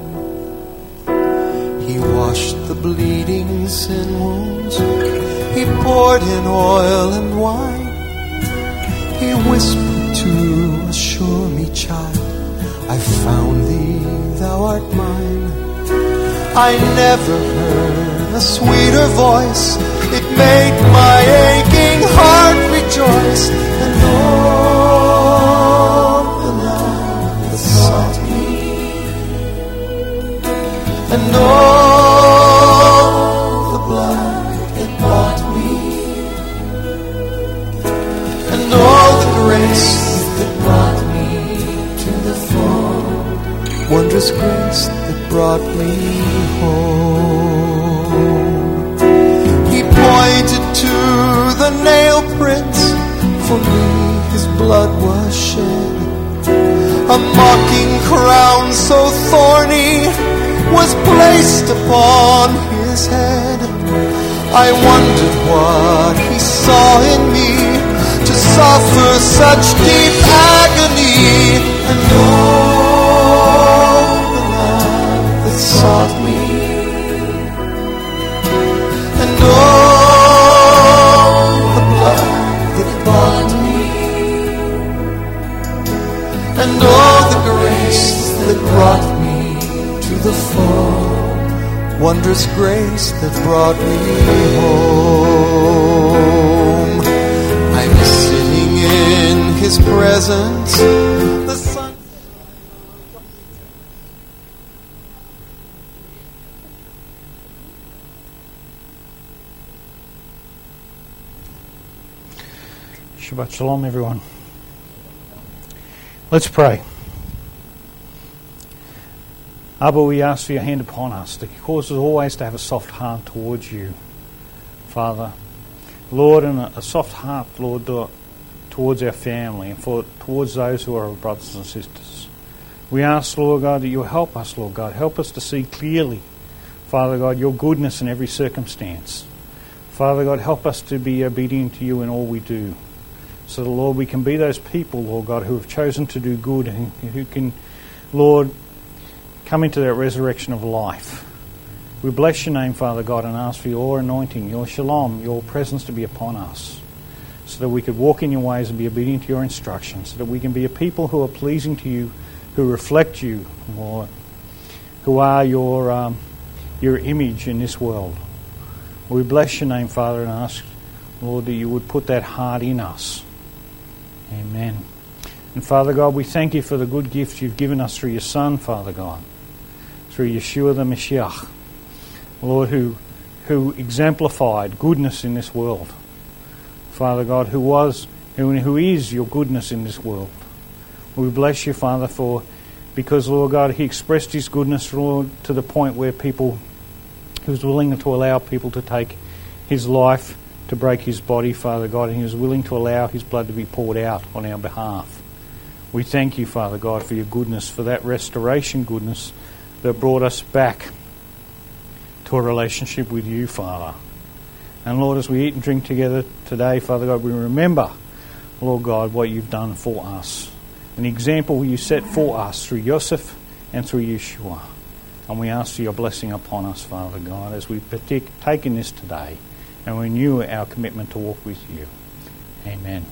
He washed the bleeding sin wounds, he poured in oil and wine, he whispered to assure me, child, I found thee, thou art mine. I never heard a sweeter voice, it made my aching heart rejoice, and all the love that sought me, and all the blood that bought me, and all the grace that brought me to the fold, wondrous grace that brought me home. He pointed to the nail prints, for me his blood was shed. A mocking crown so thorny was placed upon his head. I wondered what he saw in me to suffer such deep agony, and all the love that sought me, and all the blood that bought me, and all the grace that brought me to the fold, wondrous grace that brought me home. I'm sitting in his presence, the sun. Shabbat Shalom, everyone. Let's pray. Abba, we ask for your hand upon us to cause us always to have a soft heart towards you, Father. Lord, and a, a soft heart, Lord, to, towards our family and for towards those who are our brothers and sisters. We ask, Lord God, that you'll help us, Lord God. Help us to see clearly, Father God, your goodness in every circumstance. Father God, help us to be obedient to you in all we do. So, Lord, we can be those people, Lord God, who have chosen to do good and who can, Lord, come into that resurrection of life. We bless your name, Father God, and ask for your anointing, your shalom, your presence to be upon us, so that we could walk in your ways and be obedient to your instructions, so that we can be a people who are pleasing to you, who reflect you, Lord, who are your um, your image in this world. We bless your name, Father, and ask, Lord, that you would put that heart in us. Amen. And Father God, we thank you for the good gifts you've given us through your Son, Father God, through Yeshua the Mashiach, Lord, who who exemplified goodness in this world. Father God, who was, who, who is your goodness in this world. We bless you, Father, for because, Lord God, he expressed his goodness, Lord, to the point where people, he was willing to allow people to take his life to break his body, Father God, and he was willing to allow his blood to be poured out on our behalf. We thank you, Father God, for your goodness, for that restoration goodness that brought us back to a relationship with you, Father. And Lord, as we eat and drink together today, Father God, we remember, Lord God, what you've done for us. An example you set for us through Yosef and through Yeshua. And we ask for your blessing upon us, Father God, as we partake in this today and renew our commitment to walk with you. Amen.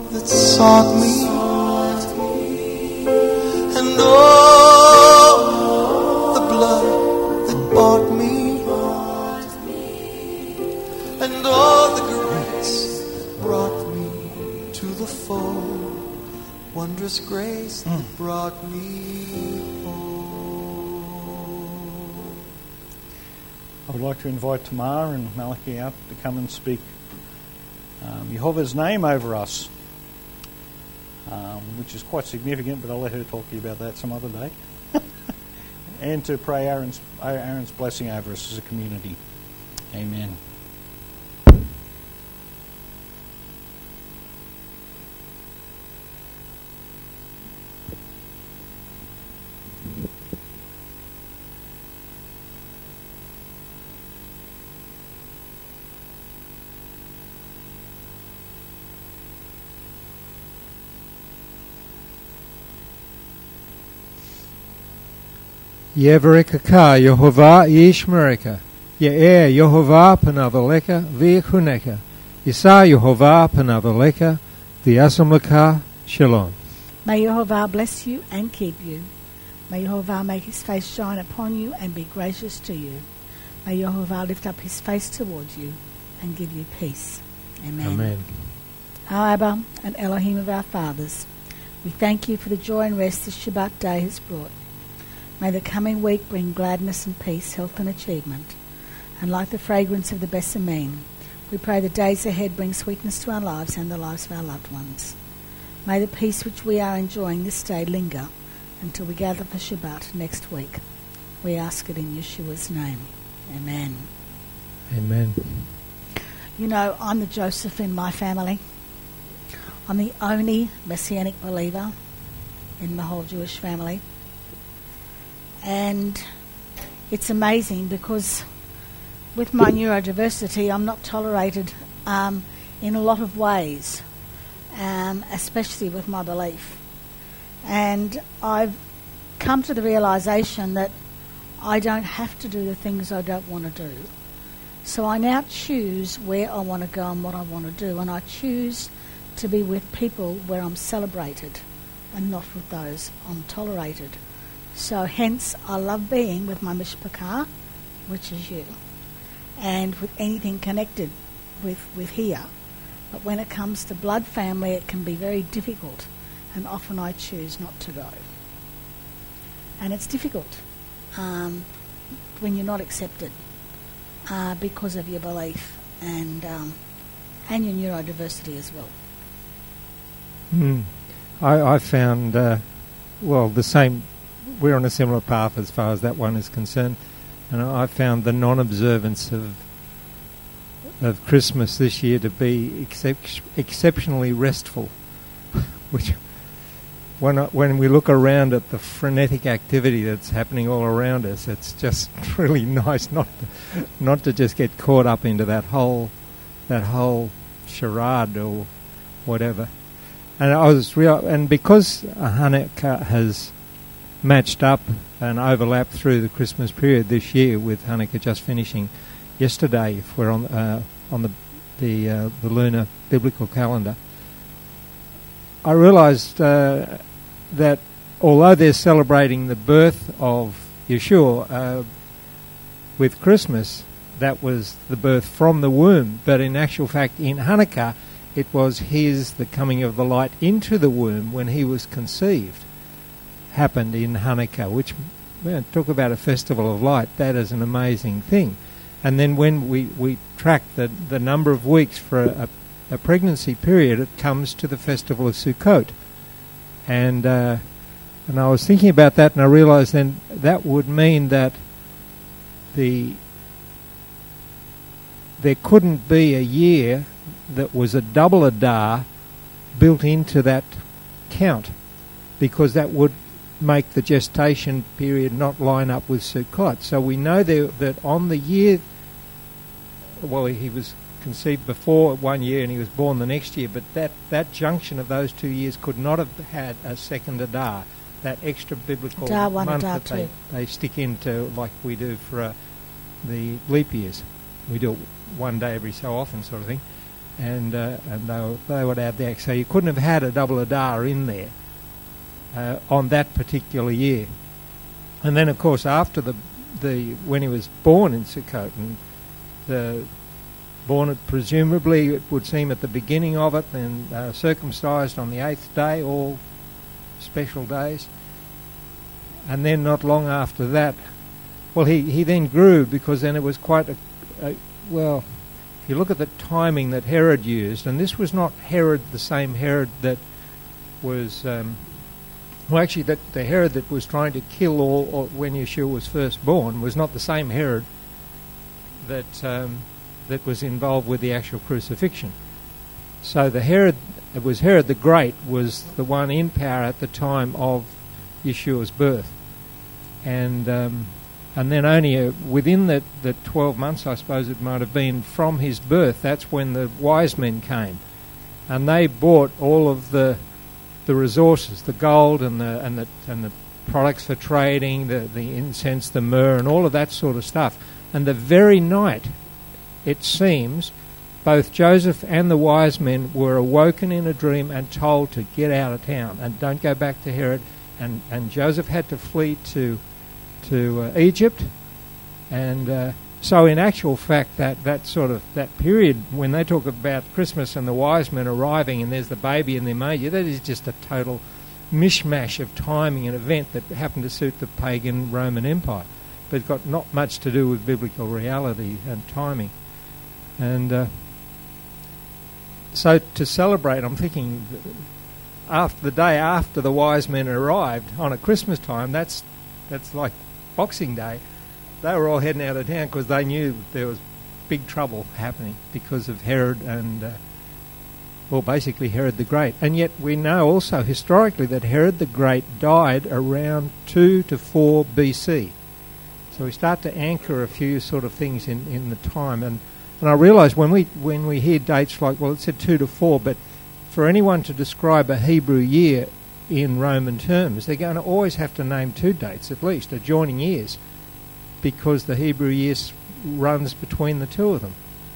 that sought me, and oh, the blood that bought me, and oh, the grace that brought me to the fold, wondrous grace that brought me home. I would like to invite Tamar and Malachi out to come and speak um, Jehovah's name over us, um, which is quite significant, but I'll let her talk to you about that some other day. And to pray Aaron's, Aaron's blessing over us as a community. Amen. Yevarikaka Yehovah Yishmerika, Ye'er Yehovah Panavaleka V'Yechuneka, Yisa Yehovah Panavaleka V'Yasamleka Shalom. May Yehovah bless you and keep you. May Yehovah make his face shine upon you and be gracious to you. May Yehovah lift up his face towards you and give you peace. Amen. Amen. Our Abba and Elohim of our fathers, we thank you for the joy and rest this Shabbat day has brought. May the coming week bring gladness and peace, health and achievement. And like the fragrance of the Bessamine, we pray the days ahead bring sweetness to our lives and the lives of our loved ones. May the peace which we are enjoying this day linger until we gather for Shabbat next week. We ask it in Yeshua's name. Amen. Amen. You know, I'm the Joseph in my family. I'm the only Messianic believer in the whole Jewish family. And it's amazing because with my neurodiversity, I'm not tolerated um, in a lot of ways, um, especially with my belief. And I've come to the realisation that I don't have to do the things I don't want to do. So I now choose where I want to go and what I want to do, and I choose to be with people where I'm celebrated and not with those I'm tolerated. So hence, I love being with my mishpachah, which is you, and with anything connected with, with here. But when it comes to blood family, it can be very difficult, and often I choose not to go. And it's difficult um, when you're not accepted uh, because of your belief and um, and your neurodiversity as well. Mm. I, I found, uh, well, the same... We're on a similar path as far as that one is concerned, and I found the non-observance of of Christmas this year to be excep- exceptionally restful. Which, when I, when we look around at the frenetic activity that's happening all around us, it's just really nice not to, not to just get caught up into that whole that whole charade or whatever. And I was real, and because Hanukkah has matched up and overlapped through the Christmas period this year, with Hanukkah just finishing yesterday, if we're on uh, on the the, uh, the lunar biblical calendar, I realised uh, that although they're celebrating the birth of Yeshua uh, with Christmas, that was the birth from the womb, but in actual fact in Hanukkah it was his, the coming of the light into the womb when he was conceived, happened in Hanukkah, which, well, talk about a festival of light. That is an amazing thing. And then when we, we track the, the number of weeks for a, a pregnancy period, it comes to the festival of Sukkot. And uh, and I was thinking about that, and I realised then that would mean that the there couldn't be a year that was a double Adar built into that count, because that would make the gestation period not line up with Sukkot. So we know there, that on the year, well, he was conceived before one year and he was born the next year, but that, that junction of those two years could not have had a second Adar, that extra biblical Adar one, month Adar that they, two. they stick into, like we do for uh, the leap years. We do it one day every so often, sort of thing. and uh, and they, were, they would add the axe. So you couldn't have had a double Adar in there uh, on that particular year. And then, of course, after the the when he was born in Sukkot, and the born at, presumably it would seem at the beginning of it, then uh, circumcised on the eighth day, all special days. And then not long after that, well, he, he then grew, because then it was quite a, a, well, if you look at the timing that Herod used, and this was not Herod, the same Herod that was, um, well, actually, that the Herod that was trying to kill all, all when Yeshua was first born was not the same Herod that um, that was involved with the actual crucifixion. So the Herod, it was Herod the Great, was the one in power at the time of Yeshua's birth. And um, and then only uh, within the, the twelve months, I suppose it might have been, from his birth, that's when the wise men came. And they bought all of the the resources, the gold and the and the and the products for trading, the, the incense, the myrrh, and all of that sort of stuff. And the very night, it seems, both Joseph and the wise men were awoken in a dream and told to get out of town and don't go back to Herod. And, and Joseph had to flee to to uh, Egypt, and uh, so in actual fact that, that sort of that period when they talk about Christmas and the wise men arriving and there's the baby in their manger, that is just a total mishmash of timing and event that happened to suit the pagan Roman Empire, but it's got not much to do with biblical reality and timing. And uh, so to celebrate, I'm thinking after the day after the wise men arrived on a Christmas time, that's that's like Boxing Day. They were all heading out of town because they knew there was big trouble happening because of Herod and, uh, well, basically Herod the Great. And yet we know also historically that Herod the Great died around two to four B C. So we start to anchor a few sort of things in, in the time. And, and I realise when we when we hear dates like, well, it said two to four, but for anyone to describe a Hebrew year in Roman terms, they're going to always have to name two dates at least, adjoining years, because the Hebrew year runs between the two of them.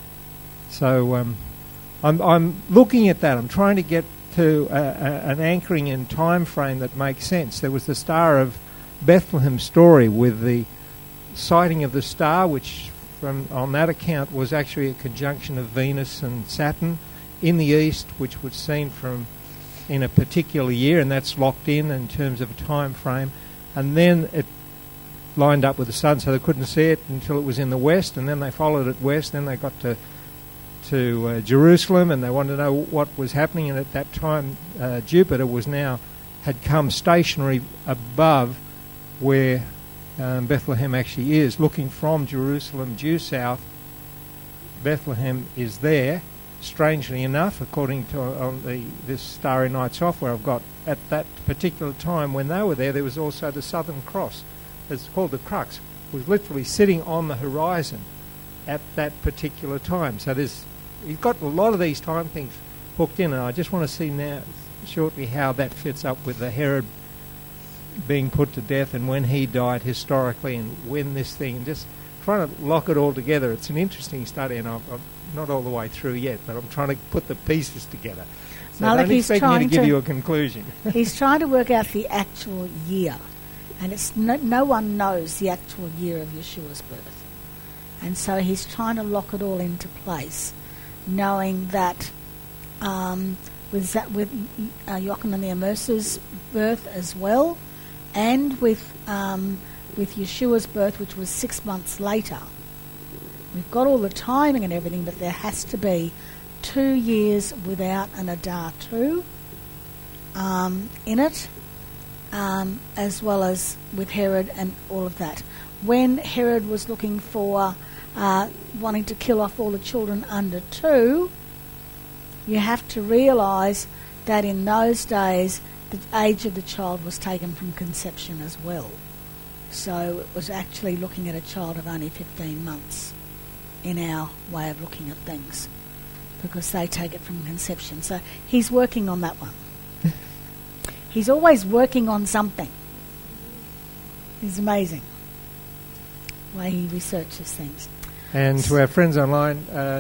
So um, I'm, I'm looking at that. I'm trying to get to a, a, an anchoring in time frame that makes sense. There was the Star of Bethlehem story with the sighting of the star, which from on that account was actually a conjunction of Venus and Saturn in the east, which was seen from in a particular year, and that's locked in in terms of a time frame. And then it lined up with the sun, so they couldn't see it until it was in the west, and then they followed it west. Then they got to to uh, Jerusalem, and they wanted to know what was happening. And at that time, uh, Jupiter was now had come stationary above where um, Bethlehem actually is, looking from Jerusalem due south. Bethlehem is there. Strangely enough, according to on the this Starry Night software I've got, at that particular time when they were there, there was also the Southern Cross. It's called the Crux. It was literally sitting on the horizon at that particular time. So there's you've got a lot of these time things hooked in, and I just want to see now shortly how that fits up with the Herod being put to death and when he died historically and when this thing, just trying to lock it all together. It's an interesting study, and I'm, I'm not all the way through yet, but I'm trying to put the pieces together. So Malik, don't he's expect me trying to give to- you a conclusion. He's trying to work out the actual year, and it's no, no one knows the actual year of Yeshua's birth. And so he's trying to lock it all into place, knowing that um, with that, with uh, Yochanan the Immerser's birth as well, and with um, with Yeshua's birth, which was six months later. We've got all the timing and everything, but there has to be two years without an Adar two um, in it, um, as well as with Herod and all of that. When Herod was looking for, uh, wanting to kill off all the children under two, you have to realise that in those days the age of the child was taken from conception as well. So it was actually looking at a child of only fifteen months in our way of looking at things, because they take it from conception. So he's working on that one. He's always working on something. He's amazing the way he researches things. And to our friends online, uh,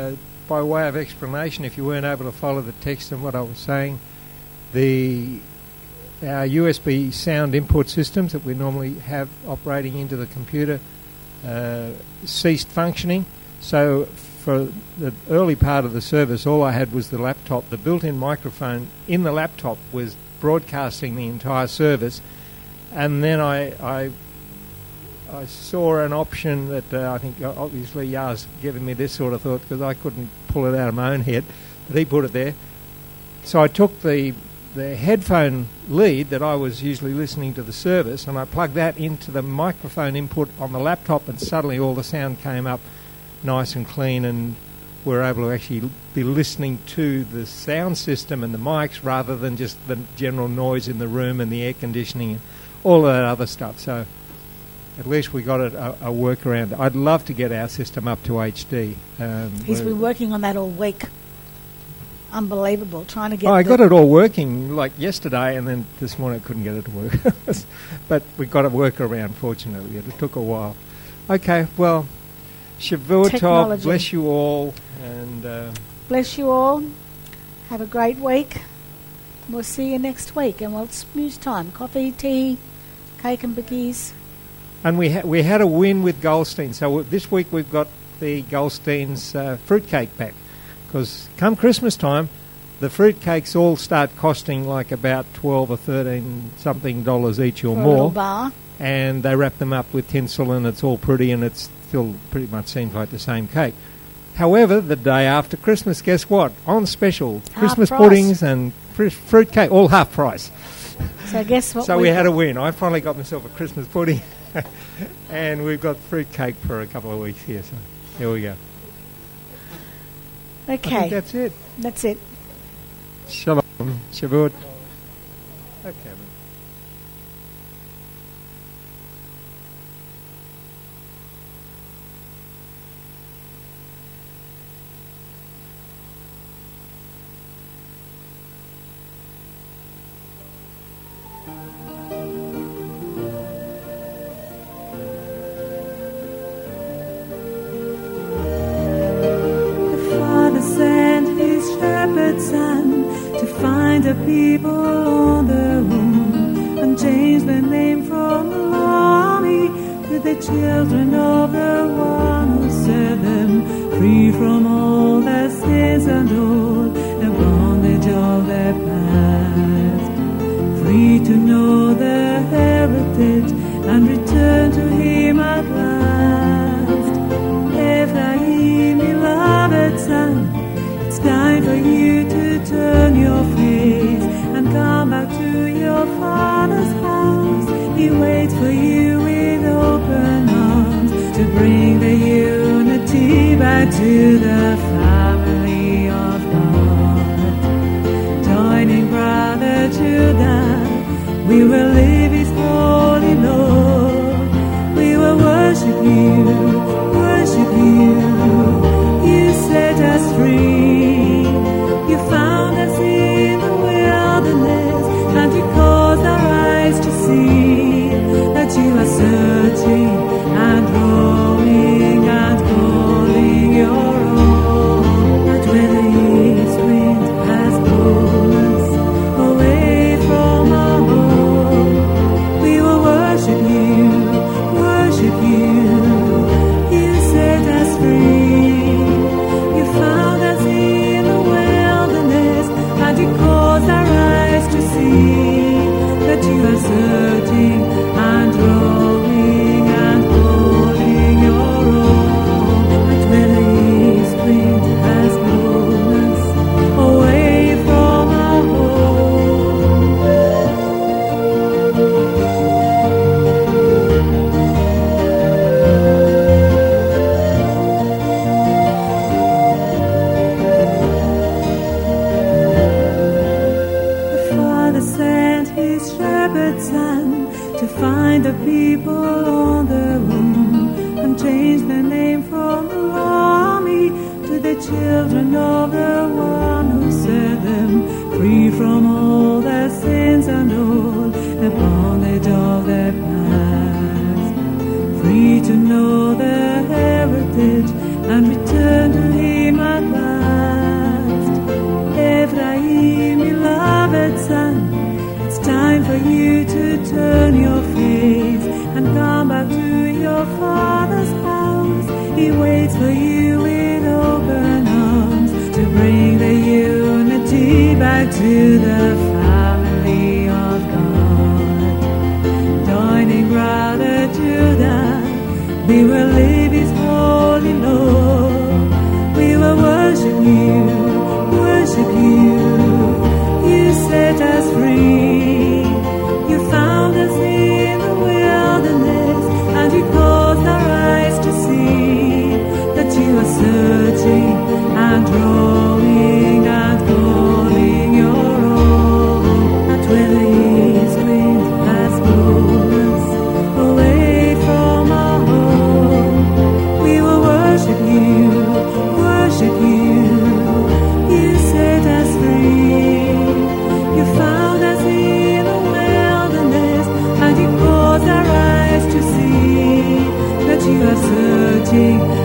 by way of explanation, if you weren't able to follow the text and what I was saying, the our U S B sound input systems that we normally have operating into the computer uh, ceased functioning. So for the early part of the service, all I had was the laptop. The built-in microphone in the laptop was broadcasting the entire service, and then I I, I saw an option that uh, I think obviously Yar's given me this sort of thought because I couldn't pull it out of my own head, but he put it there. So I took the the headphone lead that I was usually listening to the service, and I plugged that into the microphone input on the laptop, and suddenly all the sound came up nice and clean, and we're able to actually be listening to the sound system and the mics rather than just the general noise in the room and the air conditioning and all of that other stuff. So at least we got a, a, a workaround. I'd love to get our system up to H D. Um, He's been working on that all week. Unbelievable, trying to get oh, I the got it all working like yesterday, and then this morning I couldn't get it to work. But we got a workaround, fortunately. It took a while. Okay, well, Shavuot Tov, bless you all. And uh, bless you all. Have a great week. We'll see you next week. And well, it's news time. Coffee, tea, cake and bickies. And we, ha- we had a win with Goldstein. So w- this week we've got the Goldstein's uh, fruitcake back. Because come Christmas time, the fruitcakes all start costing like about twelve or thirteen something dollars each or For a more. little bar. And they wrap them up with tinsel, and it's all pretty, and it still pretty much seems like the same cake. However, the day after Christmas, guess what? On special, Half Christmas price. puddings and fr- fruitcake, all half price. So guess what? So we we've had a got? win. I finally got myself a Christmas pudding, and we've got fruitcake for a couple of weeks here. So here we go. Okay. I think that's it. That's it. Shalom. Shavuot. Okay. Son to find a people on their own and change their name from the army to the children of the one who set them free from all their sins and all the bondage of their past, free to know their heritage and return to him at last. Ephraim, beloved son, it's time for you to turn your face and come back to your father's house. He waits for you with open arms to bring the unity back to the family of God. Joining Brother Judah, we will live his holy law. We will worship you, worship you. You set us free. You found us in the wilderness, and you caused our eyes to see that you are searching and drawing and calling your own. That when the east wind has blown us away from our home, we will worship you, worship you. You set us free. You found us in the wilderness, and you caused our eyes to see that you are searching and drawing and calling your own. But when the east wind has blown us away from our Son to find the people on their own and change their name from the army to the children of the one who set them free from all their sins and all the bondage of their past, free to know their heritage and return to him at last. for you to turn your face and come back to your Father's house. He waits for you with open arms to bring the unity back to the family of God. Joining brother Judah, we will live His holy law. We will worship you, worship you. You set us free. You found us in the wilderness, and you caused our eyes to see that you are searching and drawing and calling your own. That where the east wind has blown us away from our home, we will worship you, worship you. You set us free. You found us in the wilderness, and you caused our eyes to see that you are searching